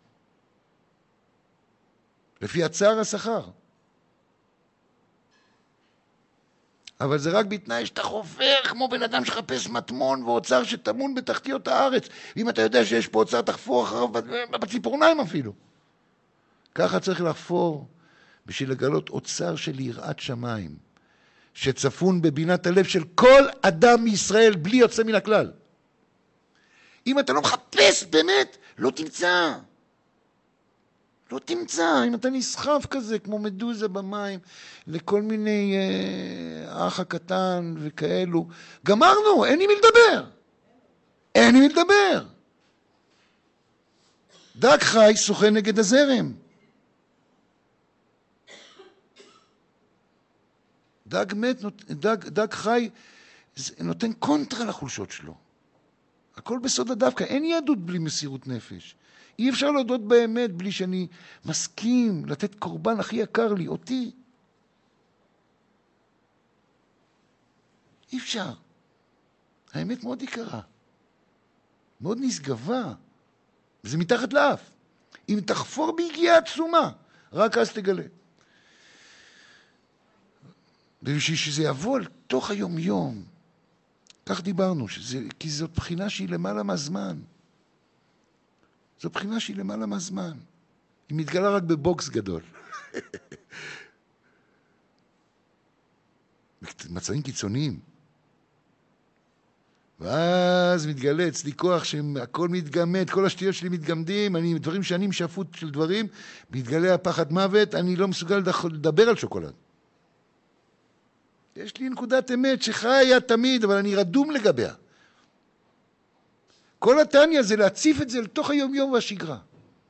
לפי הצער השכר. אבל זה רק בתנאי שאתה חופר כמו בן אדם שחפש מטמון ואוצר שטמון בתחתיות הארץ. ואם אתה יודע שיש פה אוצר, תחפור אחריו בציפורניים אפילו. ככה צריך לחפור בשביל לגלות אוצר של יראת שמיים, שצפון בבינת הלב של כל אדם מישראל בלי יוצא מן הכלל. אם אתה לא מחפש באמת, לא תמצא. לא תמצא. אם אתה נסחף כזה כמו מדוזה במים לכל מיני האח הקטן וכאלו, גמרנו, אין עם מי לדבר. אין עם מי לדבר. דג חי שוחה נגד הזרם. דג מת, דג חי נותן קונטרה לחולשות שלו. הכל בסוד הדווקא. אין יהדות בלי מסירות נפש. אי אפשר להודות באמת בלי שאני מסכים לתת קורבן הכי יקר לי, אותי. אי אפשר. האמת מאוד יקרה. מאוד נשגבה. וזה מתחת לאף. אם תחפור בהגיעה עצומה, רק אז תגלה. ובשביל שזה יבוא לתוך היום-יום, כך דיברנו, כי זאת בחינה שהיא למעלה מהזמן. זו בחינה שהיא למעלה מהזמן. היא מתגלה רק בבוקס גדול. מצבים קיצוניים. ואז מתגלה אצלי כוח שהכל מתגמד, כל השטויות שלי מתגמדים, דברים שאני משאפות של דברים, מתגלה הפחד מוות, אני לא מסוגל לדבר על שוקולד. יש לי נקודת אמת שחיה תמיד, אבל אני רדום לגביה. כל התניה זה להציף את זה לתוך היום-יום והשגרה.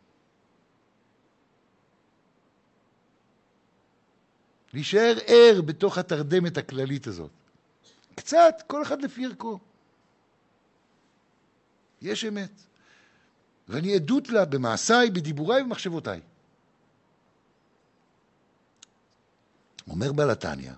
להישאר ער בתוך התרדמת הכללית הזאת. קצת, כל אחד לפי ערכו. יש אמת. ואני עדות לה במעשיי, בדיבוריי ובמחשבותיי. אומר בעל התניא,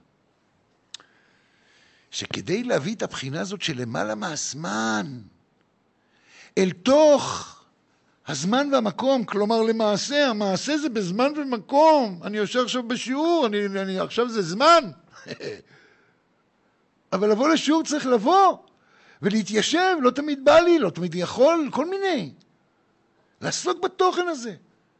שכדי להביא את הבחינה הזאת של למעלה מהזמן, אל תוך הזמן והמקום, כלומר למעשה, המעשה זה בזמן ומקום, אני יושב עכשיו בשיעור, עכשיו זה זמן, אבל לבוא לשיעור צריך לבוא, ולהתיישב, לא תמיד בא לי, לא תמיד יכול, כל מיני, לעסוק בתוכן הזה.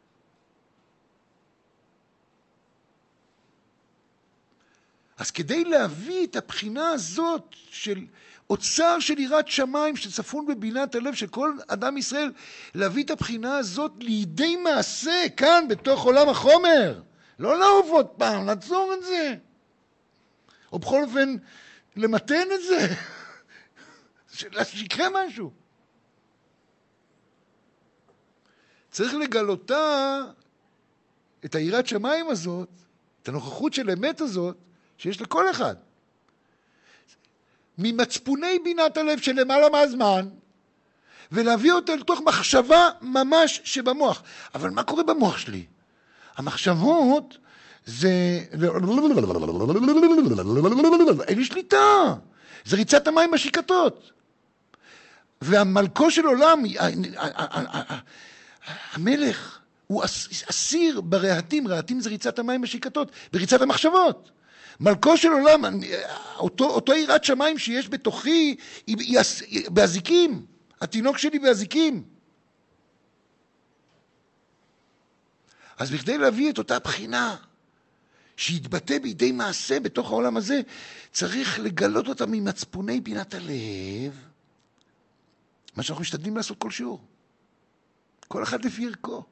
אז כדי להביא את הבחינה הזאת של אוצר של יראת שמיים שצפון בבינת הלב של כל אדם ישראל, להביא את הבחינה הזאת לידי מעשה כאן בתוך עולם החומר. לא לעוף עוד פעם, לעצור את זה. או בכל אופן למתן את זה. שיקרה משהו. צריך לגלותה את היראת שמיים הזאת, את הנוכחות של האמת הזאת, שיש לכל אחד. ממצפוני בינת הלב של למעלה מהזמן, ולהביא אותו לתוך מחשבה ממש שבמוח. אבל מה קורה במוח שלי? המחשבות זה... אין לי שליטה. זה ריצת המים בשיקתות. והמלכו של עולם, המלך, הוא אסיר ברהטים. רהטים זה ריצת המים בשיקתות, בריצת המחשבות. מלכו של עולם, אותו יראת שמיים שיש בתוכי, היא באזיקים. התינוק שלי באזיקים. אז בכדי להביא את אותה בחינה, שהתבטא בידי מעשה בתוך העולם הזה, צריך לגלות אותה ממצפוני בינת הלב, מה שאנחנו משתדלים לעשות כל שיעור. כל אחד לפי ערכו.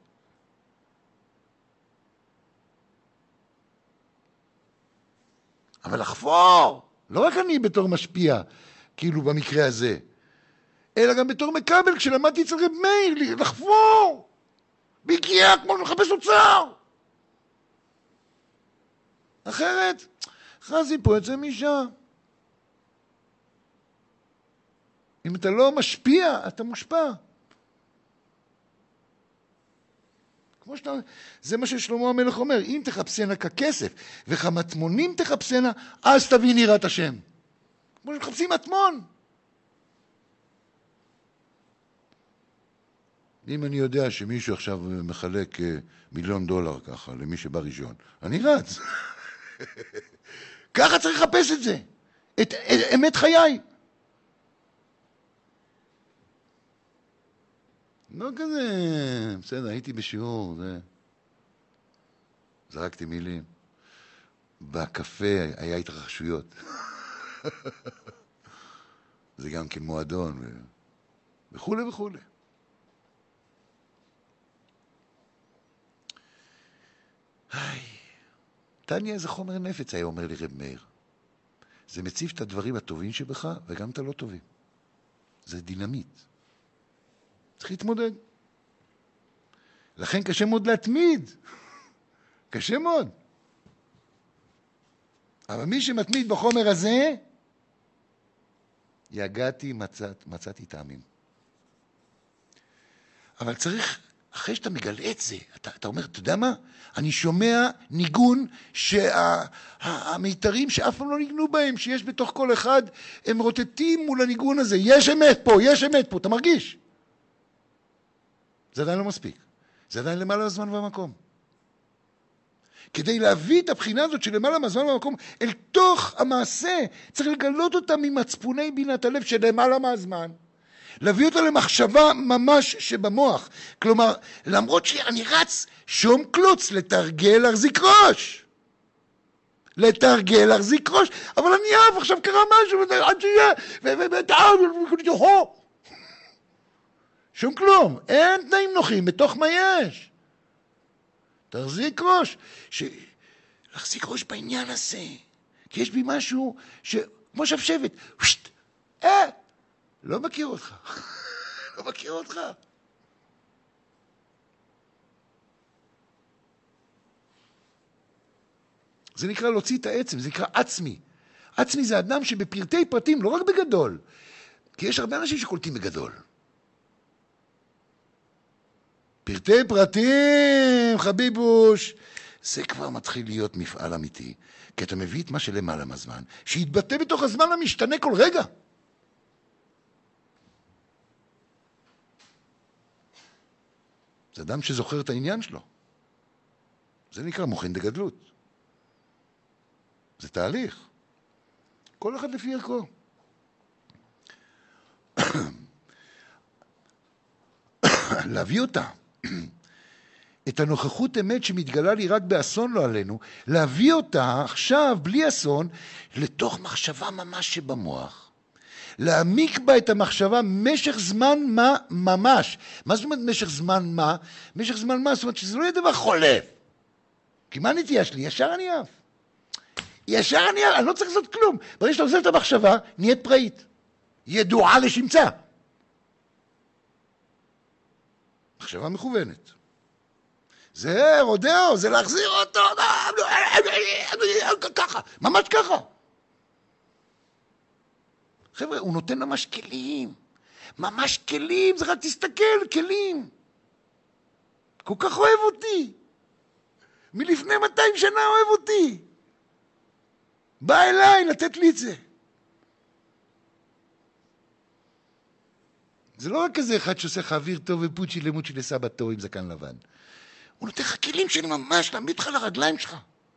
אבל לחפור, לא רק אני בתור משפיע, כאילו במקרה הזה, אלא גם בתור מקבל, כשלמדתי אצל רב מאיר, לחפור, בהגיעה כמו לחפש אוצר. אחרת, חזי פה יוצא משם. אם אתה לא משפיע, אתה מושפע. כמו שאתה, זה מה ששלמה המלך אומר, אם תחפשנה ככסף וכמטמונים תחפשנה, אז תבין יראת השם. כמו שמחפשים מטמון. אם אני יודע שמישהו עכשיו מחלק $1,000,000 ככה, למי שבא ראשון, אני רץ. ככה צריך לחפש את זה. את אמת חיי. לא כזה, בסדר, הייתי בשיעור, זרקתי מילים. בקפה היה התרחשויות. זה גם כמועדון, וכו' וכו'. תניה זה חומר נפץ, היה אומר לי רב מאיר. זה מציף את הדברים הטובים שבך, וגם את הלא טובים. זה דינמיט. צריך להתמודד. לכן קשה מאוד להתמיד. קשה מאוד. אבל מי שמתמיד בחומר הזה, יגעתי מצאתי טעמים. אבל צריך, אחרי שאתה מגלה את זה, אתה אומר, אתה יודע מה? אני שומע ניגון שהמיתרים שאף פעם לא ניגנו בהם, שיש בתוך כל אחד, הם רוטטים מול הניגון הזה. יש אמת פה, יש אמת פה, אתה מרגיש? זה עדיין לא מספיק. זה עדיין למעלה הזמן והמקום. כדי להביא את הבחינה הזאת של למעלה מהזמן והמקום אל תוך המעשה, צריך לגלות אותה ממצפוני בינת הלב של למעלה מהזמן. להביא אותה למחשבה ממש שבמוח. כלומר, למרות שאני רץ שום קלוץ לתרגל להחזיק ראש. לתרגל להחזיק ראש. אבל אני אהב, עכשיו קרה משהו, עד שיהיה, שום כלום. אין תנאים נוחים, בתוך מה יש. תחזיק ראש. להחזיק ראש בעניין הזה. כי יש בי משהו כמו שבשבת. לא מכיר אותך. לא מכיר אותך. זה נקרא להוציא את העצם, זה נקרא עצמי. עצמי זה אדם שבפרטי פרטים, לא רק בגדול. כי יש הרבה אנשים שקולטים בגדול. פרטי פרטים, חביבוש. זה כבר מתחיל להיות מפעל אמיתי. כי אתה מביא את מה שלמעלה מהזמן, שיתבטא בתוך הזמן המשתנה כל רגע. זה אדם שזוכר את העניין שלו. זה נקרא מוכן דגדלות. זה תהליך. כל אחד לפי ערכו. להביא אותה. את הנוכחות אמת שמתגלה לי רק באסון לא עלינו, להביא אותה עכשיו, בלי אסון, לתוך מחשבה ממש שבמוח. להעמיק בה את המחשבה משך זמן מה ממש. מה זאת אומרת משך זמן מה? משך זמן מה? זאת אומרת שזה לא יהיה דבר חולף. כי מה הנטייה שלי? ישר אני אהב. ישר אני אהב. אני לא צריך לעשות כלום. ברגע שאתה עוזב את המחשבה, נהיית פראית. ידועה לשמצה. מחשבה מכוונת. זה רודאו, זה להחזיר אותו. ככה, ממש ככה. חבר'ה, הוא נותן ממש כלים. ממש כלים, זה רק תסתכל, כלים. כל כך אוהב אותי. מלפני 200 שנה אוהב אותי. בא אליי לתת לי את זה. זה לא רק כזה אחד שעושה לך אוויר טוב ופוצ'י למוצ'י לסבא טוב עם זקן לבן. הוא נותן לך כלים שאני ממש להעמיד לך לרגליים שלך.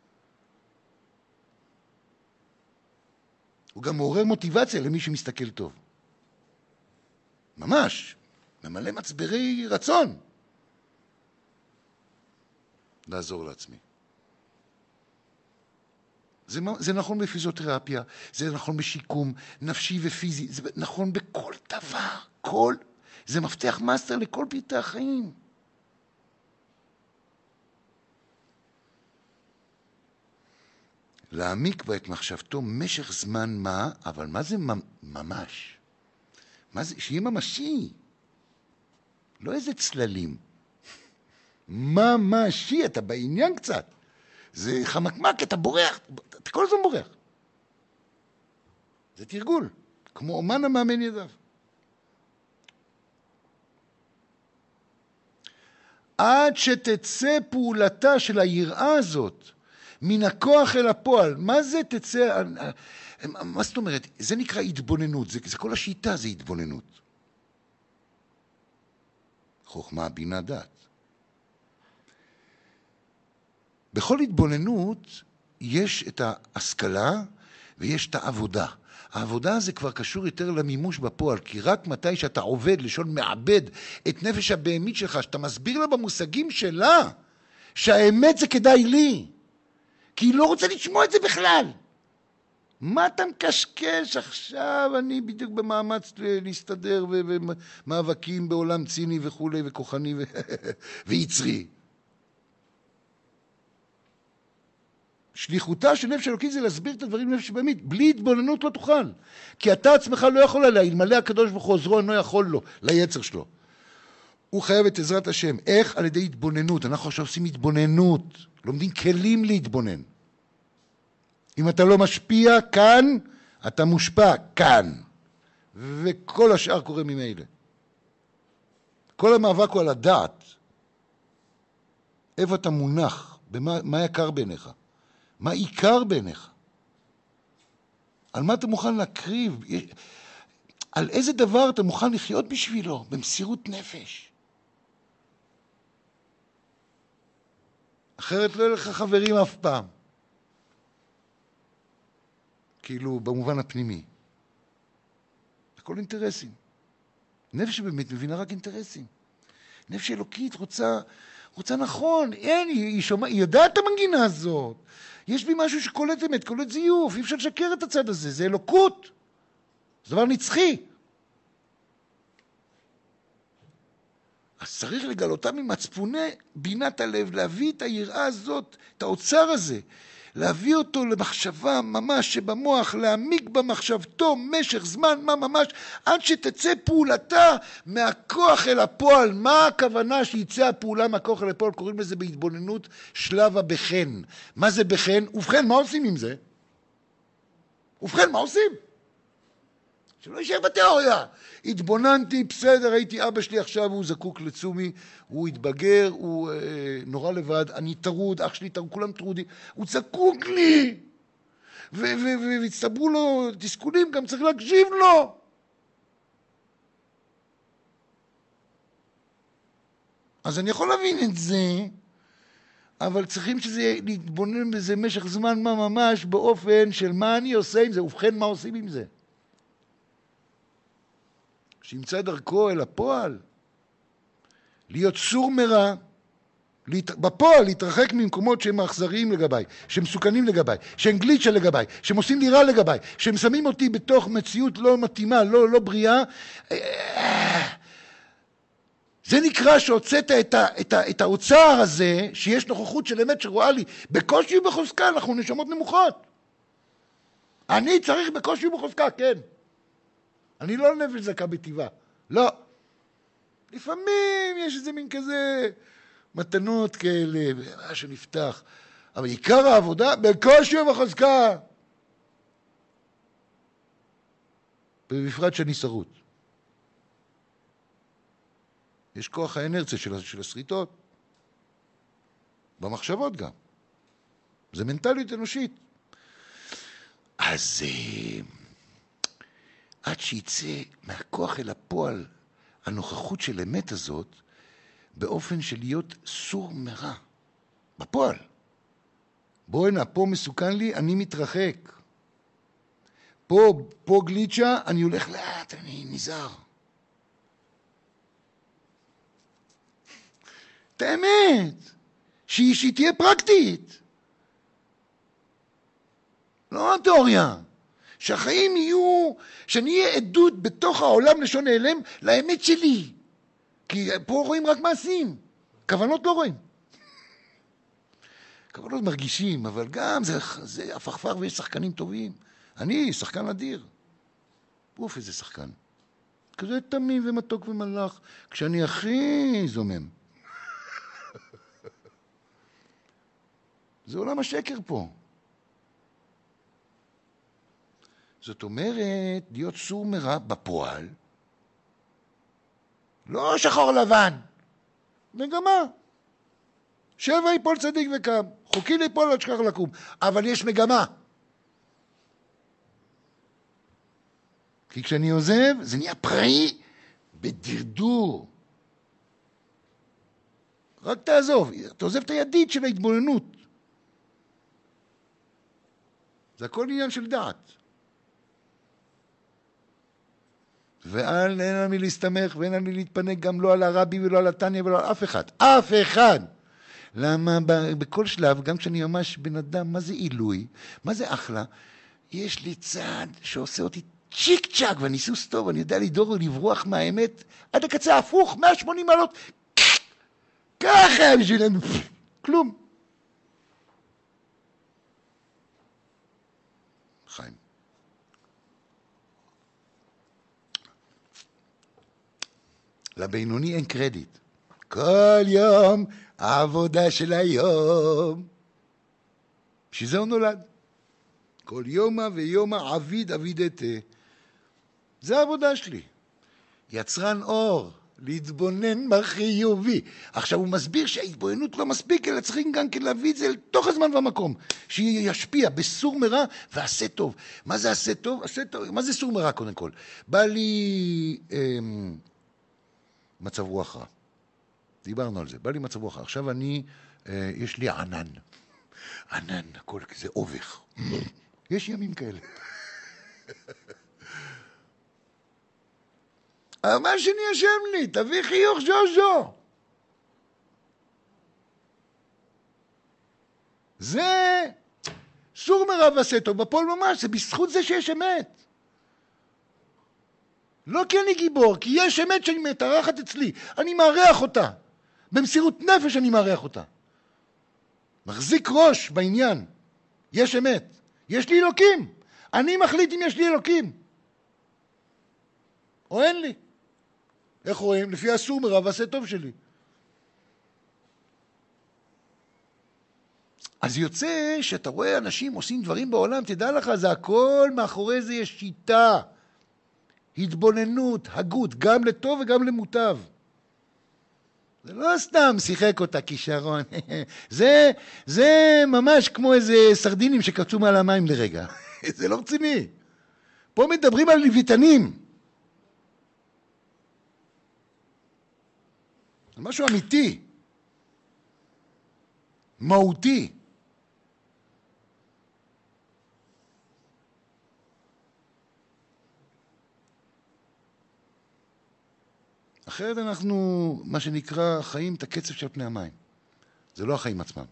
הוא גם מעורר מוטיבציה למי שמסתכל טוב. ממש. ממלא מצברי רצון. לעזור לעצמי. זה נכון בפיזיותרפיה, זה נכון בשיקום נפשי ופיזי, זה נכון בכל דבר, זה מפתח מאסטר לכל פרטי החיים. להעמיק בה את מחשבתו משך זמן מה, אבל מה זה ממש? מה זה? שיהיה ממשי. לא איזה צללים. ממשי, אתה בעניין קצת. זה חמקמק, אתה בורח, אתה כל הזמן בורח. זה תרגול, כמו אומן המאמן ידיו. עד שתצא פעולתה של היראה הזאת, מן הכוח אל הפועל. מה זה תצא? מה זאת אומרת? זה נקרא התבוננות. זה כל השיטה, זה התבוננות. חוכמה, בינה, דת. בכל התבוננות יש את ההשכלה ויש את העבודה. העבודה זה כבר קשור יותר למימוש בפועל, כי רק מתי שאתה עובד, לשון מעבד את נפש הבהמית שלך, שאתה מסביר לה במושגים שלה, שהאמת זה כדאי לי, כי היא לא רוצה לשמוע את זה בכלל. מה אתה מקשקש עכשיו? אני בדיוק במאמץ להסתדר ומאבקים בעולם ציני וכו' וכוחני ויצרי. שליחותה של נפש אלוקית זה להסביר את הדברים לנפש הבהמית. בלי התבוננות לא תוכל. כי אתה עצמך לא יכול עליה, אלמלא הקדוש ברוך הוא עוזרו אינו יכול לו, ליצר שלו. הוא חייב את עזרת השם. איך? על ידי התבוננות. אנחנו עכשיו עושים התבוננות. לומדים כלים להתבונן. אם אתה לא משפיע כאן, אתה מושפע כאן. וכל השאר קורה ממילא. כל המאבק הוא על הדעת. איפה אתה מונח? מה יקר בעיניך? מה עיקר בעיניך? על מה אתה מוכן להקריב? על איזה דבר אתה מוכן לחיות בשבילו? במסירות נפש. אחרת לא יהיה לך חברים אף פעם. כאילו, במובן הפנימי. הכל אינטרסים. נפש באמת מבינה רק אינטרסים. נפש אלוקית רוצה נכון. אין, היא יודעת את המנגינה הזאת. יש בי משהו שקולט אמת, קולט זיוף. אי אפשר לשקר את הצד הזה. זה אלוקות. זה דבר נצחי. אז צריך לגלותה ממצפוני בינת הלב, להביא את היראה הזאת, את האוצר הזה, להביא אותו למחשבה ממש שבמוח, להעמיק במחשבתו משך זמן מה ממש, עד שתצא פעולתה מהכוח אל הפועל. מה הכוונה שיצא הפעולה מהכוח אל הפועל? קוראים לזה בהתבוננות שלב הבחן. מה זה בחן? ובכן, מה עושים עם זה? ובכן, מה עושים? שלא יישאר בתיאוריה. התבוננתי, בסדר, הייתי אבא שלי עכשיו, הוא זקוק לצומי, הוא התבגר, הוא נורא לבד, אני טרוד, אח שלי טרוד, כולם טרודים, הוא זקוק לי. והצטברו לו תסכולים, גם צריך להקשיב לו. אז אני יכול להבין את זה, אבל צריכים שזה להתבונן בזה משך זמן מה ממש, באופן של מה אני עושה עם זה, ובכן מה עושים עם זה. שימצא דרכו אל הפועל, להיות סור מרע, בפועל להתרחק ממקומות שהם אכזריים לגביי, שהם מסוכנים לגביי, שהם גליצ'ה לגביי, שהם עושים לי רע לגביי, שהם שמים אותי בתוך מציאות לא מתאימה, לא בריאה. זה נקרא שהוצאת את האוצר הזה, שיש נוכחות של אמת שרואה לי, בקושי ובחוזקה, אנחנו נשמות נמוכות. אני צריך בקושי ובחוזקה, כן. אני לא נפש זכה בטבעה, לא. לפעמים יש איזה מין כזה מתנות כאלה, מה שנפתח. אבל עיקר העבודה, בקושי ובחוזקה. ובפרט שאני שרוט. יש כוח האנרציה של השריטות. במחשבות גם. זה מנטליות אנושית. אז עד שיצא מהכוח אל הפועל הנוכחות של אמת הזאת, באופן של להיות סור מרע. בפועל. בוא הנה, פה מסוכן לי, אני מתרחק. פה גליצ'ה, אני הולך לאט, אני נזהר. את האמת, שהיא תהיה פרקטית. לא התיאוריה. שהחיים יהיו, שאני אהיה עדות בתוך העולם לשון נעלם לאמת שלי. כי פה רואים רק מעשים, כוונות לא רואים. כוונות מרגישים, אבל גם זה הפכפך ויש שחקנים טובים. אני שחקן אדיר. אוף, איזה שחקן. כזה תמים ומתוק ומלאך, כשאני הכי זומם. זה עולם השקר פה. זאת אומרת, להיות סור מרע בפועל, לא שחור לבן, מגמה. שבע יפול צדיק וקם, חוקי ליפול עד שכח לקום, אבל יש מגמה. כי כשאני עוזב, זה נהיה פראי בדרדור. רק תעזוב. אתה עוזב את הידית של ההתבוננות. זה הכל עניין של דעת. ואין על מי להסתמך, ואין על מי להתפנק גם לא על הרבי ולא על התניא ולא על אף אחד. אף אחד! למה בכל שלב, גם כשאני ממש בן אדם, מה זה עילוי? מה זה אחלה? יש לי צעד שעושה אותי צ'יק צ'ק, ואני סוס טוב, אני יודע לדור ולברוח מהאמת עד הקצה הפוך, 180 מעלות. ככה בשבילנו. כלום. חיים. לבינוני אין קרדיט. כל יום העבודה של היום. בשביל זה הוא נולד. כל יומה ויומה עביד אתה. זה העבודה שלי. יצרן אור, להתבונן בחיובי. עכשיו הוא מסביר שההתבוננות לא מספיק, אלא צריכים גם כן להביא את זה לתוך הזמן והמקום. שישפיע בסור מרע ועשה טוב. מה זה עשה טוב? עשה טוב. מה זה סור מרע קודם כל? בא לי מצב רוח רע. דיברנו על זה. בא לי מצב רוח רע. עכשיו יש לי ענן. ענן, הכל כזה אובך. יש ימים כאלה. אבל מה שאני ישם לי, תביא חיוך ז'וז'ו. זה סור מרע ועשה טוב, בפועל ממש, זה בזכות זה שיש אמת. לא כי אני גיבור, כי יש אמת שאני מתארחת אצלי, אני מארח אותה. במסירות נפש אני מארח אותה. מחזיק ראש בעניין. יש אמת. יש לי אלוקים. אני מחליט אם יש לי אלוקים. או אין לי. איך רואים? לפי הסור מרע ועשה טוב שלי. אז יוצא שאתה רואה אנשים עושים דברים בעולם, תדע לך, זה הכל מאחורי זה יש שיטה. התבוננות, הגות, גם לטוב וגם למוטב. זה לא סתם שיחק אותה כישרון. זה ממש כמו איזה סרדינים שקצו מעל המים לרגע. זה לא רציני. פה מדברים על לוויתנים. על משהו אמיתי. מהותי. אחרת אנחנו, מה שנקרא, חיים את הקצב של פני המים. זה לא החיים עצמם.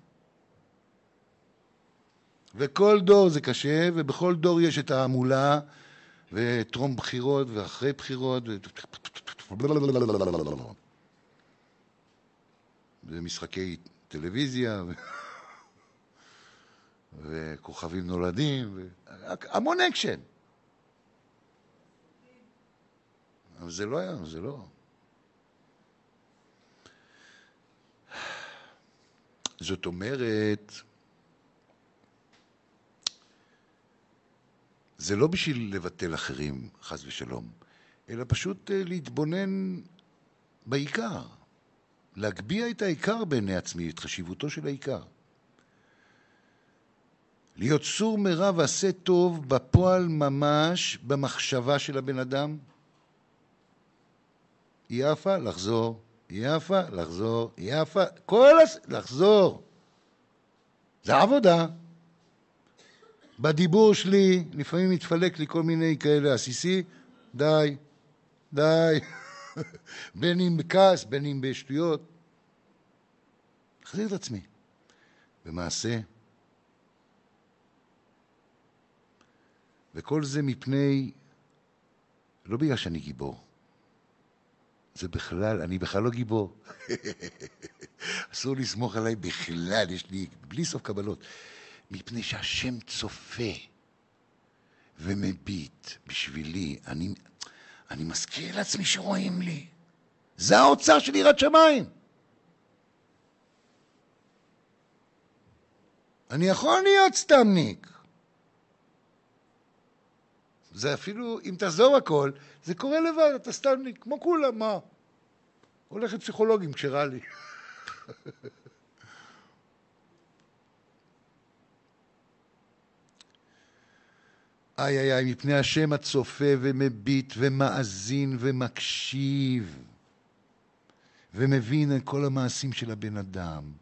וכל דור זה קשה, ובכל דור יש את העמולה, וטרום בחירות, ואחרי בחירות, ומשחקי טלוויזיה, וכוכבים נולדים, המון אקשן. אבל זה לא היה, זה לא. זאת אומרת, זה לא בשביל לבטל אחרים, חס ושלום, אלא פשוט להתבונן בעיקר, להגביע את העיקר בעיני עצמי, את חשיבותו של העיקר. להיות סור מרע ועשה טוב בפועל ממש במחשבה של הבן אדם. יפה, לחזור. יפה, לחזור, יפה, לחזור. זה עבודה. בדיבור שלי, לפעמים מתפלק לי כל מיני כאלה עסיסי, די, די. בין אם בכעס, בין אם בשטויות. אחזיר את עצמי. במעשה. וכל זה מפני, לא בגלל שאני גיבור. זה בכלל, אני בכלל לא גיבור. אסור לסמוך עליי בכלל, יש לי בלי סוף קבלות. מפני שהשם צופה ומביט בשבילי. אני מזכיר לעצמי שרואים לי. זה האוצר של יראת שמיים. אני יכול להיות סתמניק. זה אפילו, אם תעזוב הכל, זה קורה לבד, אתה סתמניק, כמו כולם, מה? הולך לפסיכולוגים כשרע לי. איי איי איי, מפני השם הצופה ומביט ומאזין ומקשיב ומבין את כל המעשים של הבן אדם,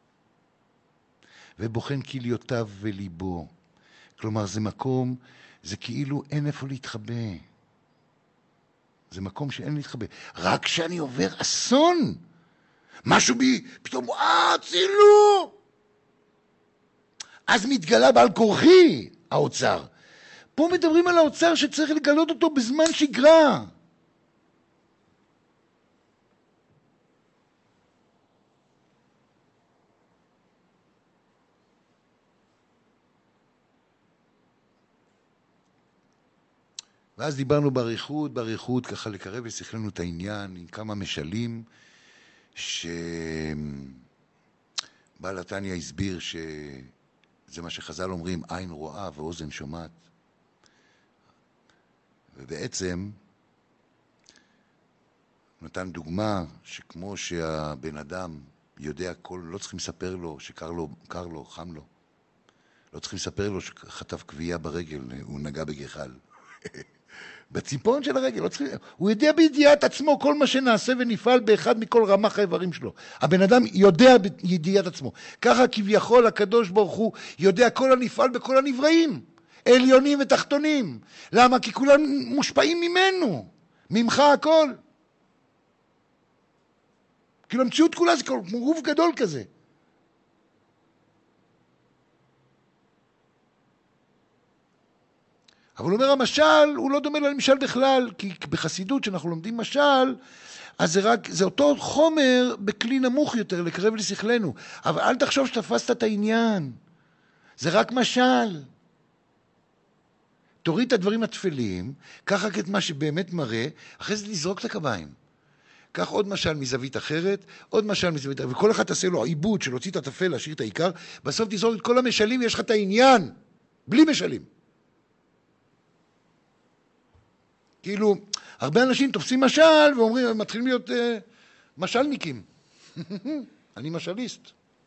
ובוחן כליותיו וליבו. כלומר, זה מקום, זה כאילו אין איפה להתחבא. זה מקום שאין להתחבא. רק כשאני עובר אסון, משהו בי, פתאום, צילו! אז מתגלה בעל כורחי האוצר. פה מדברים על האוצר שצריך לגלות אותו בזמן שגרה. ואז דיברנו באריכות, ככה לקרב לשכלנו את העניין, עם כמה משלים, שבעל התניא הסביר שזה מה שחז"ל אומרים, עין רואה ואוזן שומעת. ובעצם נתן דוגמה שכמו שהבן אדם יודע הכל, לא צריכים לספר לו שקר לו, חם לו. לא צריכים לספר לו שחטף קביעה ברגל, הוא נגע בגחל. בציפון של הרגל, לא צריך, הוא יודע בידיעת עצמו כל מה שנעשה ונפעל באחד מכל רמ"ח האיברים שלו. הבן אדם יודע בידיעת עצמו. ככה כביכול הקדוש ברוך הוא יודע כל הנפעל בכל הנבראים, עליונים ותחתונים. למה? כי כולם מושפעים ממנו, ממך הכל. כאילו המציאות כולה זה כמו גוף גדול כזה. אבל הוא אומר, המשל הוא לא דומה למשל בכלל, כי בחסידות שאנחנו לומדים משל, אז זה אותו חומר בכלי נמוך יותר, לקרב לשכלנו. אבל אל תחשוב שתפסת את העניין. זה רק משל. תוריד את הדברים התפלים, קח רק את מה שבאמת מראה, אחרי זה לזרוק את הקביים. קח עוד משל מזווית אחרת, עוד משל מזווית אחרת, וכל אחד תעשה לו עיבוד של להוציא את התפל, להשאיר את העיקר, בסוף תזרוק את כל המשלים ויש לך את העניין, בלי משלים. כאילו, הרבה אנשים תופסים משל ואומרים, הם מתחילים להיות משלניקים. אני משליסט.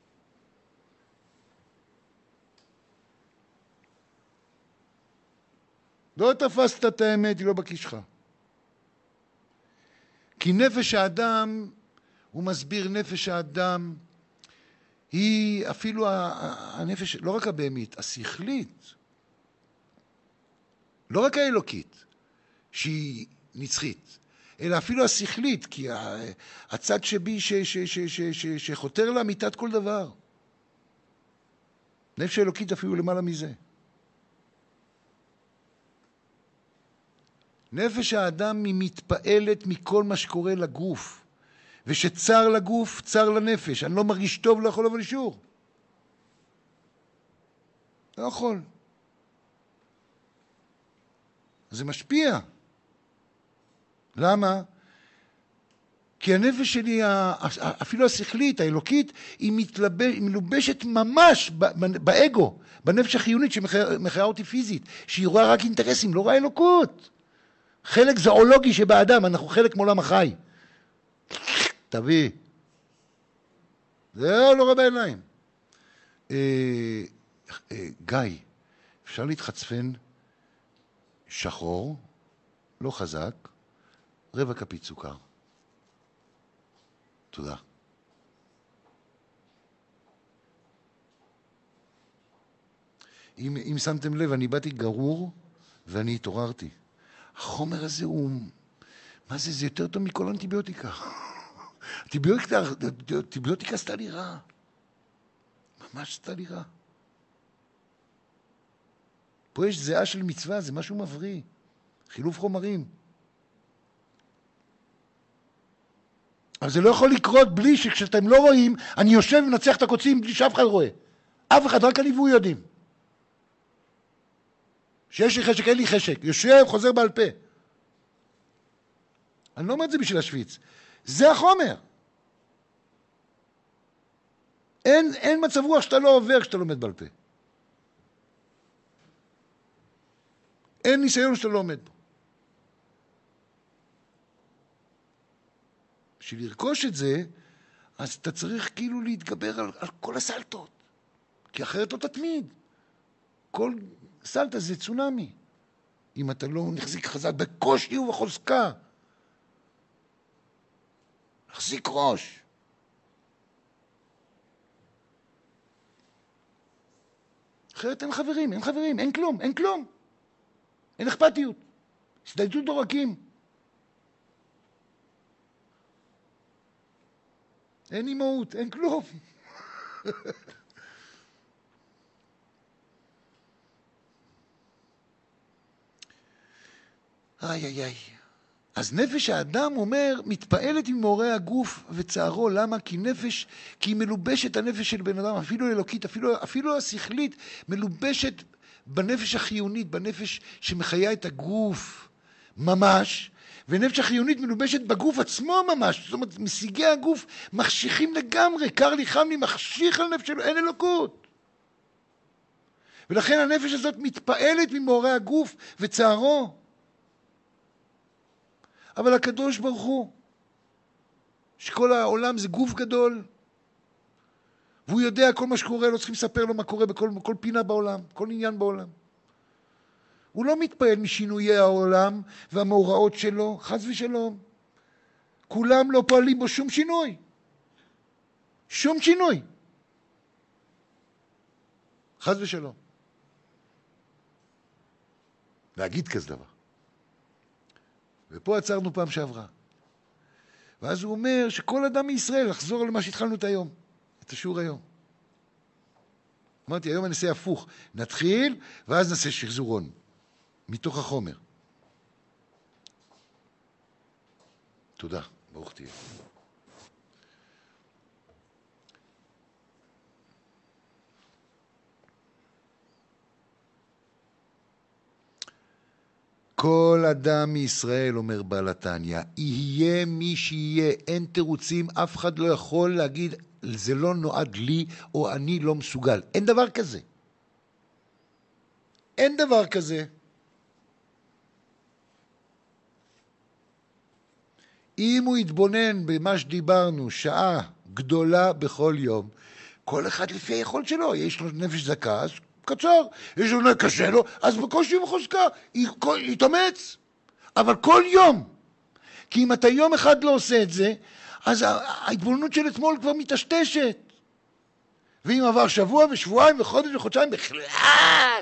לא תפסת את האמת, היא לא בכיס שלך. כי נפש האדם, הוא מסביר נפש האדם, היא אפילו הנפש, לא רק הבהמית, השכלית, לא רק האלוקית, שהיא נצחית, אלא אפילו השכלית, כי הצד שבי שחותר לאמיתת כל דבר. נפש האלוקית אפילו למעלה מזה. נפש האדם היא מתפעלת מכל מה שקורה לגוף, ושצר לגוף, צר לנפש. אני לא מרגיש טוב, לא יכול לבוא לשיעור. לא יכול. זה משפיע. למה? כי הנפש שלי, אפילו השכלית, האלוקית, היא מלובשת ממש באגו, בנפש החיונית שמחיה אותי פיזית, שהיא רואה רק אינטרסים, לא רואה אלוקות. חלק זואולוגי שבאדם, אנחנו חלק מעולם החי. תביא. זה לא רואה בעיניים. גיא, אפשר להתחצפן שחור, לא חזק, רבע כפית סוכר. תודה. אם שמתם לב, אני באתי גרור ואני התעוררתי. החומר הזה הוא... מה זה? זה יותר טוב מכל אנטיביוטיקה. אנטיביוטיקה עשתה לי רע. ממש עשתה לי רע. פה יש זהה של מצווה, זה משהו מבריא. חילוף חומרים. אבל זה לא יכול לקרות בלי שכשאתם לא רואים, אני יושב ונצח את הקוצים בלי שאף אחד רואה. אף אחד, רק אני והוא יודעים. שיש לי חשק, אין לי חשק. יושב, חוזר בעל פה. אני לא אומר את זה בשביל השוויץ. זה החומר. אין מצב רוח שאתה לא עובר כשאתה לומד בעל פה. אין ניסיון שאתה לא עומד בו. בשביל לרכוש את זה, אז אתה צריך כאילו להתגבר על כל הסלטות. כי אחרת לא תתמיד. כל סלטה זה צונמי. אם אתה לא נחזיק חזק בקושי ובחוזקה. להחזיק ראש. אחרת אין חברים, אין כלום. אין אכפתיות. הסתיידות עורקים. אין אימהות, אין כלום. איי. אז נפש האדם אומר, מתפעלת עם מאורי הגוף וצערו. למה? כי היא מלובשת הנפש של בן אדם, אפילו אלוקית, אפילו השכלית, מלובשת בנפש החיונית, בנפש שמחיה את הגוף ממש, ונפש החיונית מלובשת בגוף עצמו ממש. זאת אומרת, משיגי הגוף מחשיכים לגמרי, קר לי, חם לי, מחשיך על נפש שלו, אין אלוקות. ולכן הנפש הזאת מתפעלת ממאורי הגוף וצערו. אבל הקדוש ברוך הוא, שכל העולם זה גוף גדול, והוא יודע כל מה שקורה, לא צריכים לספר לו מה קורה בכל פינה בעולם, כל עניין בעולם. הוא לא מתפעל משינויי העולם והמאורעות שלו, חס ושלום. כולם לא פועלים בו שום שינוי. שום שינוי. חס ושלום. להגיד כזה דבר. ופה עצרנו פעם שעברה. ואז הוא אומר שכל אדם מישראל לחזור למה שהתחלנו את השיעור היום. אמרתי, היום אני אעשה הפוך. נתחיל, ואז נעשה שחזורון. מתוך החומר. תודה, ברוך תהיה. כל אדם מישראל, אומר בעל התניא, יהיה מי שיהיה, אין תירוצים, אף אחד לא יכול להגיד, זה לא נועד לי, או אני לא מסוגל. אין דבר כזה. אין דבר כזה. אם הוא יתבונן במה שדיברנו, שעה גדולה בכל יום, כל אחד לפי היכולת שלו, יש לו נפש זכה, אז קצר, יש לו קשה לו, אז בקושי וחוזקה, יתאמץ. אבל כל יום, כי אם אתה יום אחד לא עושה את זה, אז ההתבוננות של אתמול כבר מתשתשת. ואם עבר שבוע ושבועיים וחודש וחודשיים בכלל,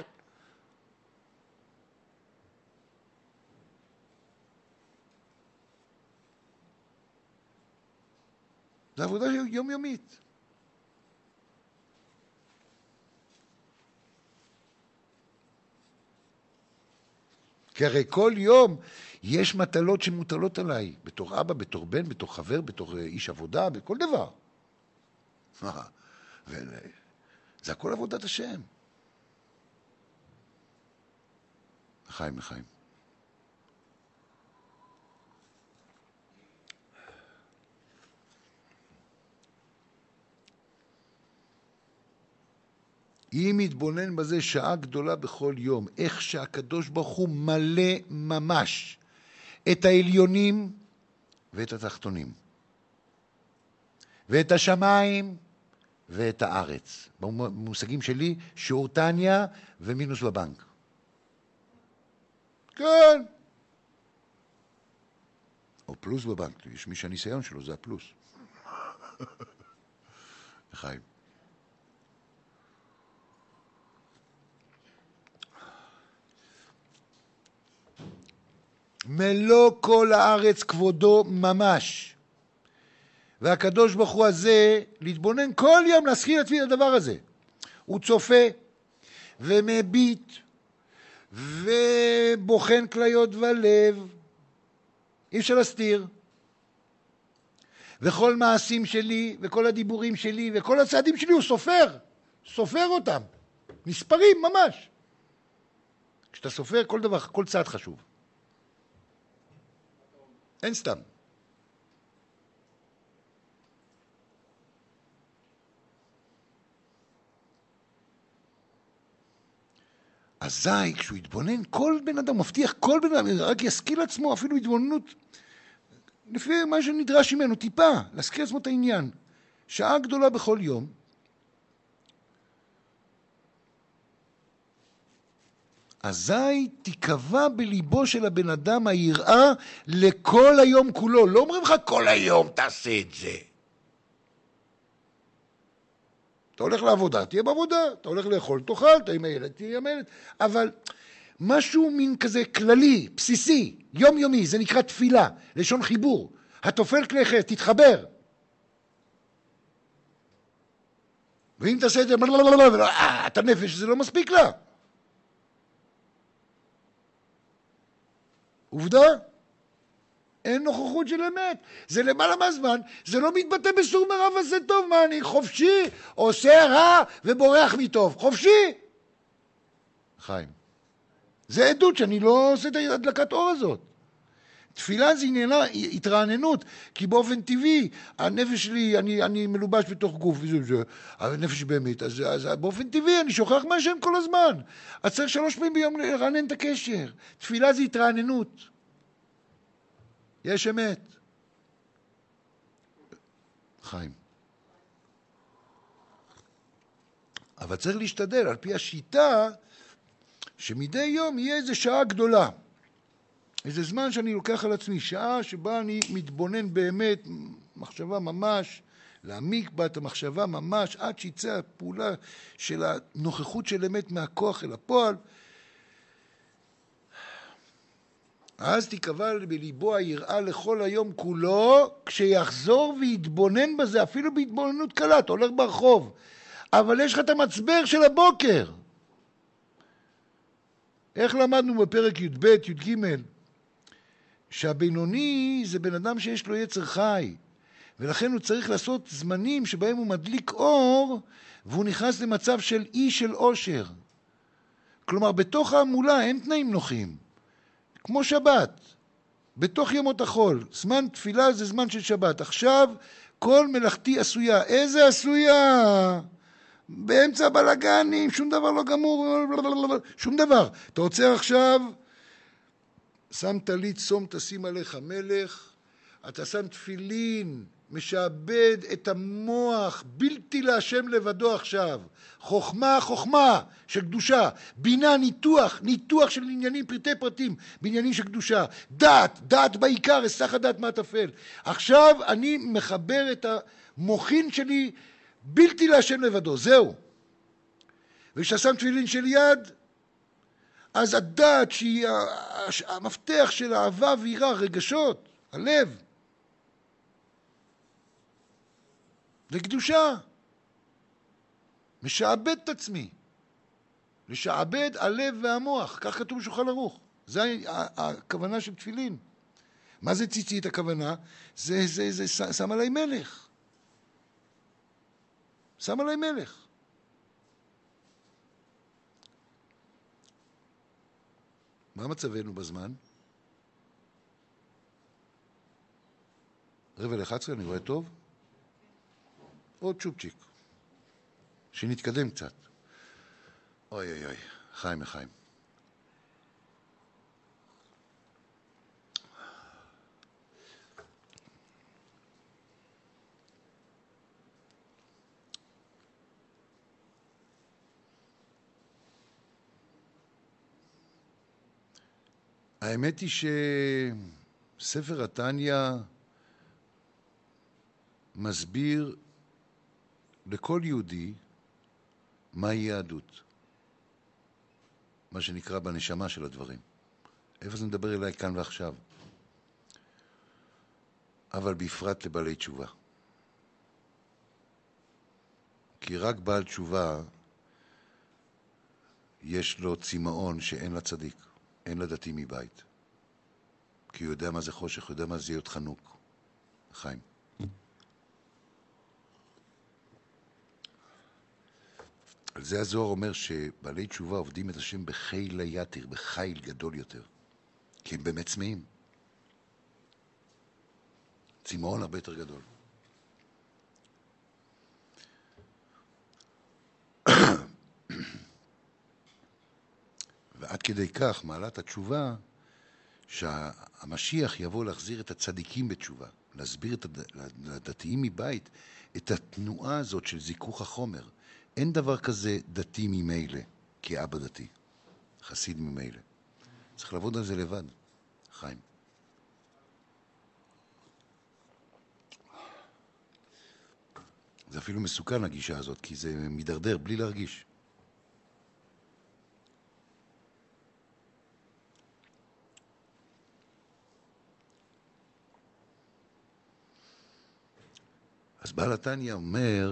זו עבודה יומיומית. כי הרי כל יום יש מטלות שמוטלות עליי, בתור אבא, בתור בן, בתור חבר, בתור איש עבודה, בכל דבר. זה הכל עבודת השם. לחיים. אם יתבונן בזה שעה גדולה בכל יום, איך שהקדוש ברוך הוא מלא ממש את העליונים ואת התחתונים, ואת השמיים ואת הארץ. במושגים שלי, שיעור תניא ומינוס בבנק. כן. או פלוס בבנק. יש מי שהניסיון שלו, זה הפלוס. לחיים. מלוא כל הארץ כבודו ממש. והקדוש ברוך הוא הזה, להתבונן כל יום, להזכיר את הדבר הזה. הוא צופה ומביט ובוחן כליות ולב. אי אפשר להסתיר. וכל מעשים שלי וכל הדיבורים שלי וכל הצעדים שלי הוא סופר אותם. נספרים ממש. כשאתה סופר כל דבר, כל צעד חשוב. אין סתם. אזי, כשהוא יתבונן, כל בן אדם מבטיח, כל בן אדם רק ישכיל עצמו, אפילו התבוננות, לפי מה שנדרש ממנו, טיפה, להזכיר עצמו את העניין. שעה גדולה בכל יום, אזי תיקבע בליבו של הבן אדם היראה לכל היום כולו. לא אומרים לך כל היום תעשה את זה. אתה הולך לעבודה, תהיה בעבודה. אתה הולך לאכול, תאכל, אתה עם הילד, תהיה עם הילד. אבל משהו מין כזה כללי, בסיסי, יומיומי, זה נקרא תפילה, לשון חיבור. התופל כליך, תתחבר. ואם תעשה את זה, אתה נפש, זה לא מספיק לה. עובדה, אין נוכחות של אמת. זה למעלה מהזמן, זה לא מתבטא בסור מרע ועשה טוב. מה, אני חופשי, עושה רע ובורח מטוב. חופשי. חיים. זה עדות שאני לא עושה את הדלקת אור הזאת. תפילה זה עניינה התרעננות, כי באופן טבעי, הנפש שלי, אני מלובש בתוך גוף, הנפש באמת, אז באופן טבעי אני שוכח מהשם כל הזמן. אז צריך 3 פעמים ביום לרענן את הקשר. תפילה זה התרעננות. יש אמת. חיים. אבל צריך להשתדל, על פי השיטה, שמדי יום יהיה איזו שעה גדולה. איזה זמן שאני לוקח על עצמי, שעה שבה אני מתבונן באמת, מחשבה ממש, להעמיק בה את המחשבה ממש, עד שיצא הפעולה של הנוכחות של אמת מהכוח אל הפועל. אז תיקבע בליבו היראה לכל היום כולו, כשיחזור ויתבונן בזה, אפילו בהתבוננות קלה, אתה הולך ברחוב, אבל יש לך את המצבר של הבוקר. איך למדנו בפרק י"ב, י"ג? שהבינוני זה בן אדם שיש לו יצר חי, ולכן הוא צריך לעשות זמנים שבהם הוא מדליק אור, והוא נכנס למצב של אי של עושר. כלומר, בתוך העמולה אין תנאים נוחים. כמו שבת, בתוך ימות החול. זמן תפילה זה זמן של שבת. עכשיו, כל מלאכתי עשויה. איזה עשויה? באמצע בלגנים, שום דבר לא גמור, שום דבר. אתה רוצה עכשיו, שם טלית צום תשים עליך מלך, אתה שם תפילין, משעבד את המוח, בלתי להשם לבדו עכשיו. חוכמה, חוכמה של קדושה. בינה, ניתוח של עניינים, פרטי פרטים, בעניינים של קדושה. דעת בעיקר, הסך הדעת מה תפל. עכשיו אני מחבר את המוחין שלי בלתי להשם לבדו, זהו. וכששם תפילין של יד, אז הדעת שהיא המפתח של אהבה ויראה, רגשות, הלב, לקדושה. משעבד את עצמי. לשעבד הלב והמוח. כך כתוב בשולחן ערוך. זה הכוונה של תפילין. מה זה ציצית הכוונה? זה שם עליי מלך. שם עליי מלך. מה מצבנו בזמן? 10:45, אני רואה טוב? עוד צ'ופצ'יק. שנתקדם קצת. אוי אוי אוי, חיים. האמת היא שספר התניא מסביר לכל יהודי מהי יהדות, מה שנקרא בנשמה של הדברים. איפה זה מדבר אליי כאן ועכשיו? אבל בפרט לבעלי תשובה. כי רק בעל תשובה יש לו צימאון שאין לצדיק, אין לדתי מבית. כי הוא יודע מה זה חושך, הוא יודע מה זה להיות חנוק. חיים. על זה הזוהר אומר שבעלי תשובה עובדים את השם בחיל היתר, בחיל גדול יותר. כי הם באמת צמאים. צימאון הרבה יותר גדול. ועד כדי כך מעלת התשובה שהמשיח יבוא להחזיר את הצדיקים בתשובה, להסביר לדתיים מבית את התנועה הזאת של זיכוך החומר. אין דבר כזה דתי ממילא כאבא דתי. חסיד ממילא. צריך לעבוד על זה לבד, חיים. זה אפילו מסוכן הגישה הזאת, כי זה מדרדר בלי להרגיש. אז בעל התניא אומר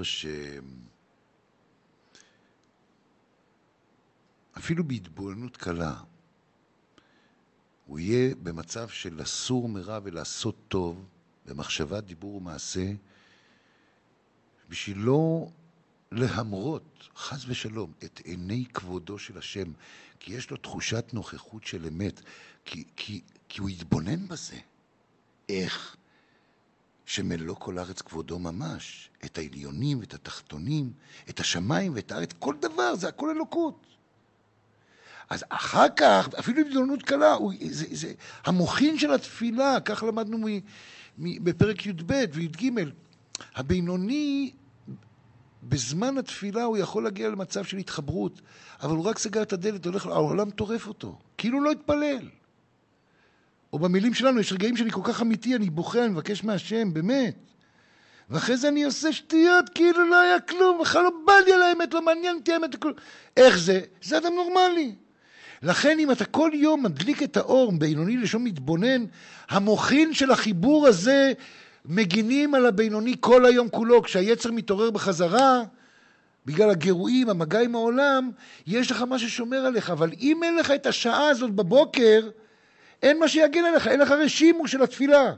אפילו בהתבוננות קלה, הוא יהיה במצב של לסור מרע ולעשות טוב, במחשבה, דיבור ומעשה, בשביל לא להמרות, חס ושלום, את עיני כבודו של השם, כי יש לו תחושת נוכחות של אמת, כי הוא יתבונן בזה. איך? שמלוא כל הארץ כבודו ממש, את העליונים ואת התחתונים, את השמיים ואת הארץ, כל דבר, זה הכל אלוקות. אז אחר כך, אפילו בהתבוננות קלה, זה המוחין של התפילה, כך למדנו בפרק י"ב וי"ג, הבינוני, בזמן התפילה הוא יכול להגיע למצב של התחברות, אבל הוא רק סגר את הדלת, העולם טורף אותו, כאילו לא התפלל. או במילים שלנו, יש רגעים שאני כל כך אמיתי, אני בוכה, אני מבקש מהשם, באמת. ואחרי זה אני עושה שטויות, כאילו לא היה כלום, בכלל לא בא לי על האמת, לא מעניין אותי האמת, כלום. איך זה? זה אדם נורמלי. לכן אם אתה כל יום מדליק את האור, בינוני לשון מתבונן, המוחין של החיבור הזה מגינים על הבינוני כל היום כולו. כשהיצר מתעורר בחזרה, בגלל הגירויים, המגע עם העולם, יש לך מה ששומר עליך. אבל אם אין לך את השעה הזאת בבוקר, אין מה שיגן עליך, אין לך רשימו של התפילה.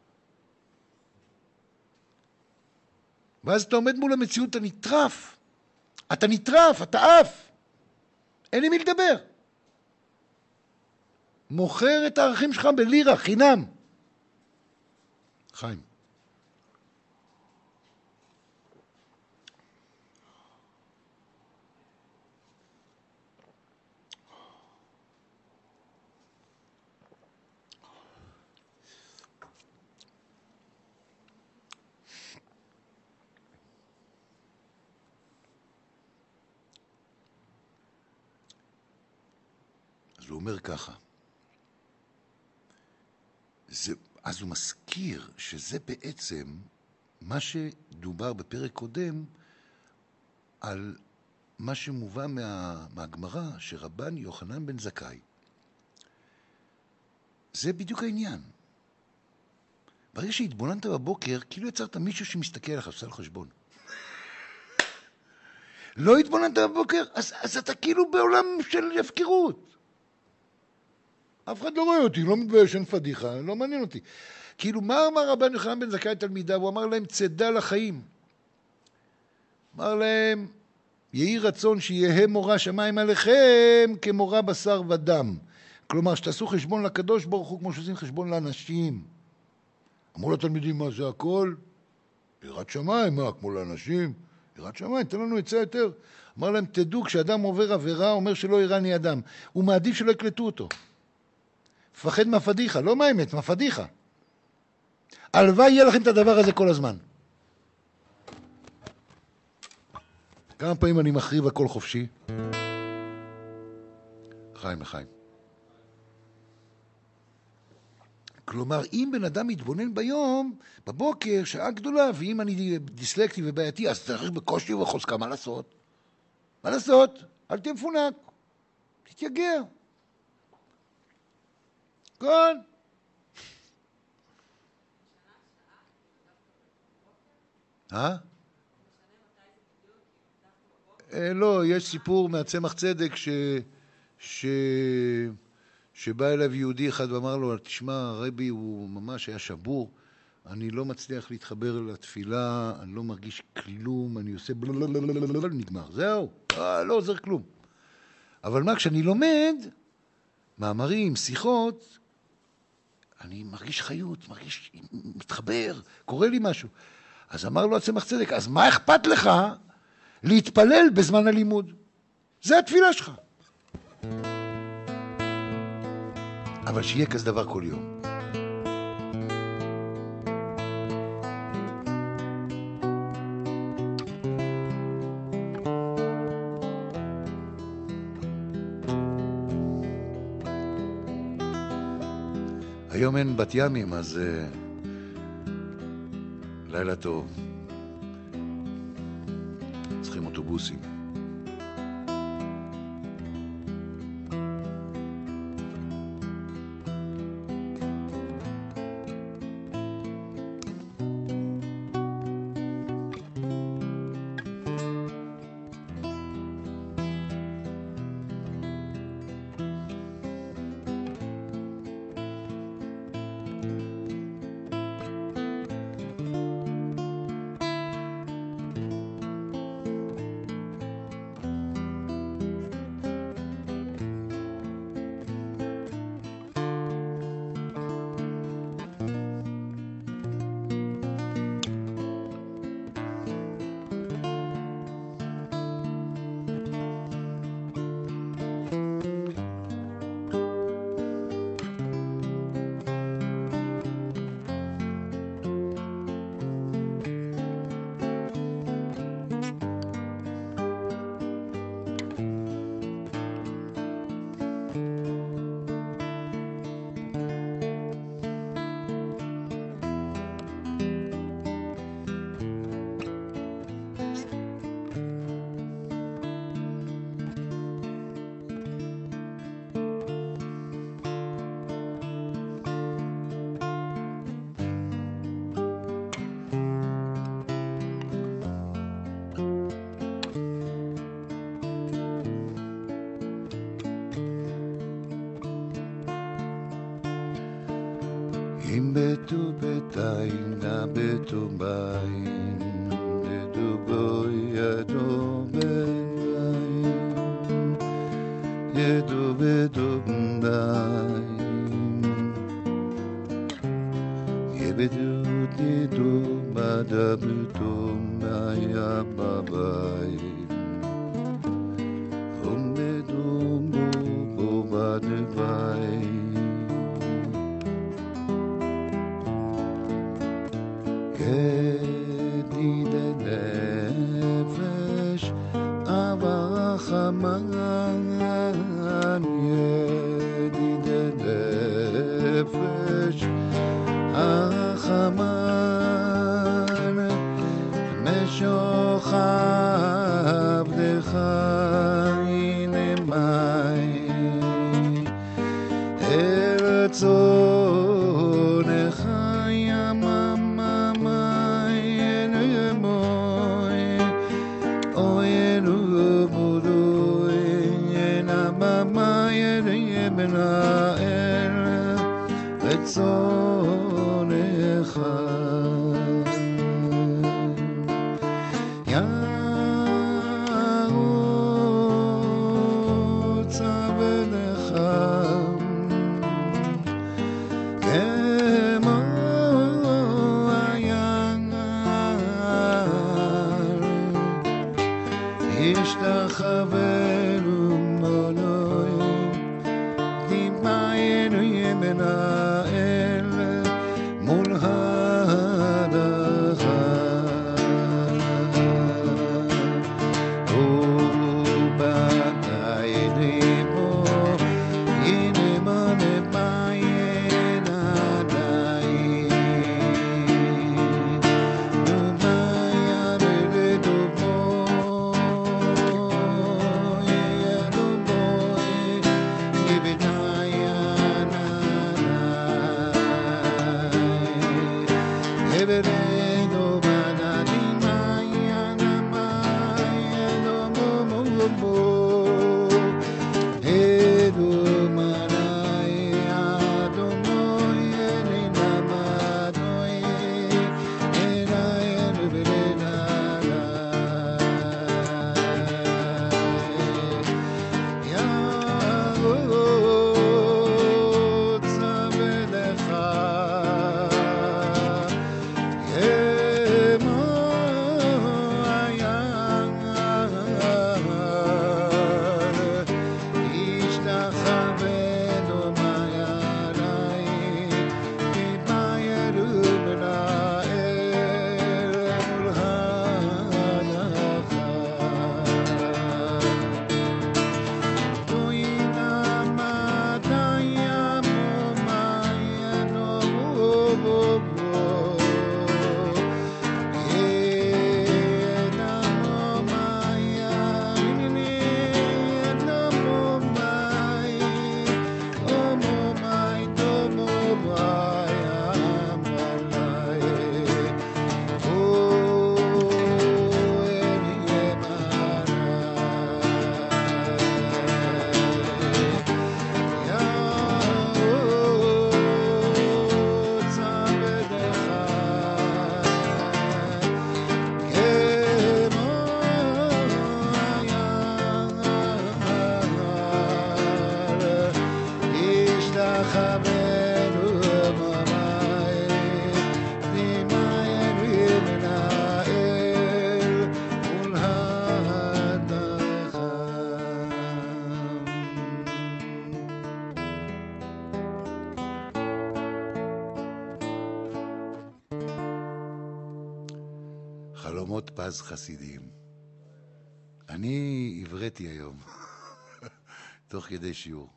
ואז אתה עומד מול המציאות, אתה נטרף. אתה נטרף, אתה עף. אין לי מי לדבר. מוכר את הערכים שלך בלירה, חינם. חיים. אז הוא אומר ככה. אז הוא מזכיר שזה בעצם מה שדובר בפרק קודם על מה שמובא מהגמרא שרבן יוחנן בן זכאי. זה בדיוק העניין. ברגע שהתבוננת בבוקר, כאילו יצרת מישהו שמסתכל עליך, עושה לך חשבון. לא התבוננת בבוקר, אז אתה כאילו בעולם של הפקרות. אף אחד לא רואה אותי, לא מתבייש, אין פדיחה, לא מעניין אותי. כאילו, מה אמר רבן יוחנן בן זכאי תלמידיו? הוא אמר להם, צדה לחיים. אמר להם, יהי רצון שיהיה מורא שמיים עליכם כמורא בשר ודם. כלומר, שתעשו חשבון לקדוש ברוך הוא כמו שעושים חשבון לאנשים. אמרו לתלמידים, מה זה הכל? יראת שמיים, מה? כמו לאנשים? יראת שמיים, תן לנו עצה יותר. אמר להם, תדעו, כשאדם עובר עבירה, אומר שלא יראני אדם. הוא מעדיף שלא יקלטו אותו. פחד מהפדיחה, לא מהאמת, מהפדיחה. הלוואי יהיה לכם את הדבר הזה כל הזמן. כמה פעמים אני מחריב הכל חופשי? חיים לחיים. כלומר, אם בן אדם מתבונן ביום, בבוקר, שעה גדולה, ואם אני דיסלקטי ובעייתי, אז צריך בקושי ובחוזקה, מה לעשות? מה לעשות? אל תהיה מפונק. תתייגר. כן. לא, יש סיפור מהצמח צדק שבא אליו יהודי אחד ואמר לו, תשמע, הרבי הוא ממש היה שבור, אני לא מצליח להתחבר לתפילה, אני לא מרגיש כלום, אני עושה נגמר, זהו, לא עוזר כלום. אבל מה, כשאני לומד מאמרים, שיחות, אני מרגיש חיות, מרגיש מתחבר, קורה לי משהו. אז אמר לו הצמח צדק, אז מה אכפת לך להתפלל בזמן הלימוד? זה התפילה שלך. אבל שיהיה כזה דבר כל יום. היום אין בת ימים, אז לילה טוב. צריכים אוטובוסים. אם בטו בטין, בטו בין, ידו בו ידו ביניים, ידו בדו ביניים, יבדו ידו בדבתו היה בבית, עומדו בו בדבית, ידיד נפש אהבה חמן, ידיד נפש החמן, משוך עבדך הנה מי רצונך רצונך ירוץ עבדך כמו היער ישתחוונו מונויים דימיינו ימנאל מול הדחה ובעיני בו הנה מנה בעין עדיין ומה ירדו בו חלומות פז חסידים. אני הבראתי היום, תוך כדי שיעור.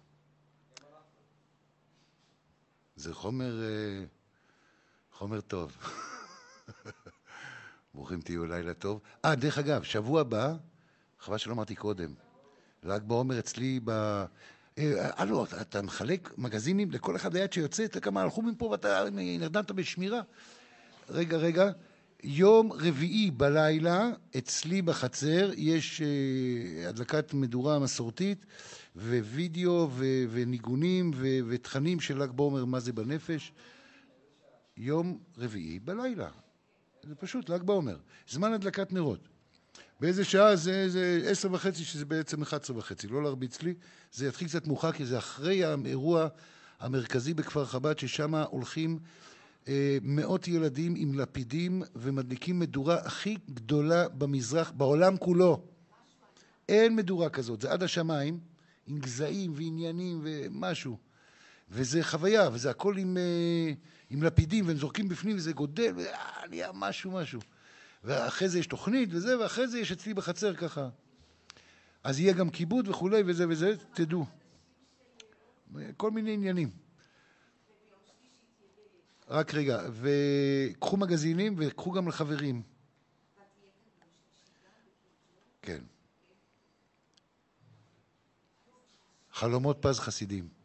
זה חומר טוב. ברוכים תהיו, לילה טוב. דרך אגב, שבוע הבא, חבל שלא אמרתי קודם, ל"ג בעומר אצלי הלו, אתה מחלק מגזינים לכל אחד היד שיוצא, אתה כמה הלכו מפה ואתה נרדמת בשמירה. רגע, יום רביעי בלילה, אצלי בחצר, יש הדלקת מדורה מסורתית, ווידאו וניגונים ותכנים של ל"ג בעומר, מה זה בנפש. יום רביעי בלילה. זה פשוט ל"ג בעומר. זמן הדלקת נרות. באיזה שעה? זה 10:30, שזה בעצם 11:30. לא להרביץ לי. זה יתחיל קצת מאוחר, כי זה אחרי האירוע המרכזי בכפר חב"ד, ששם הולכים מאות ילדים עם לפידים ומדליקים מדורה הכי גדולה במזרח, בעולם כולו. אין מדורה כזאת. זה עד השמיים, עם גזעים ועניינים ומשהו. וזה חוויה, וזה הכל עם לפידים, והם זורקים בפנים, וזה גודל, נהיה משהו. ואחרי זה יש תוכנית וזה, ואחרי זה יש אצלי בחצר ככה. אז יהיה גם כיבוד וכולי וזה, תדעו. כל מיני עניינים. רק רגע, וקחו מגזינים וקחו גם לחברים. כן. חלומות פז חסידים.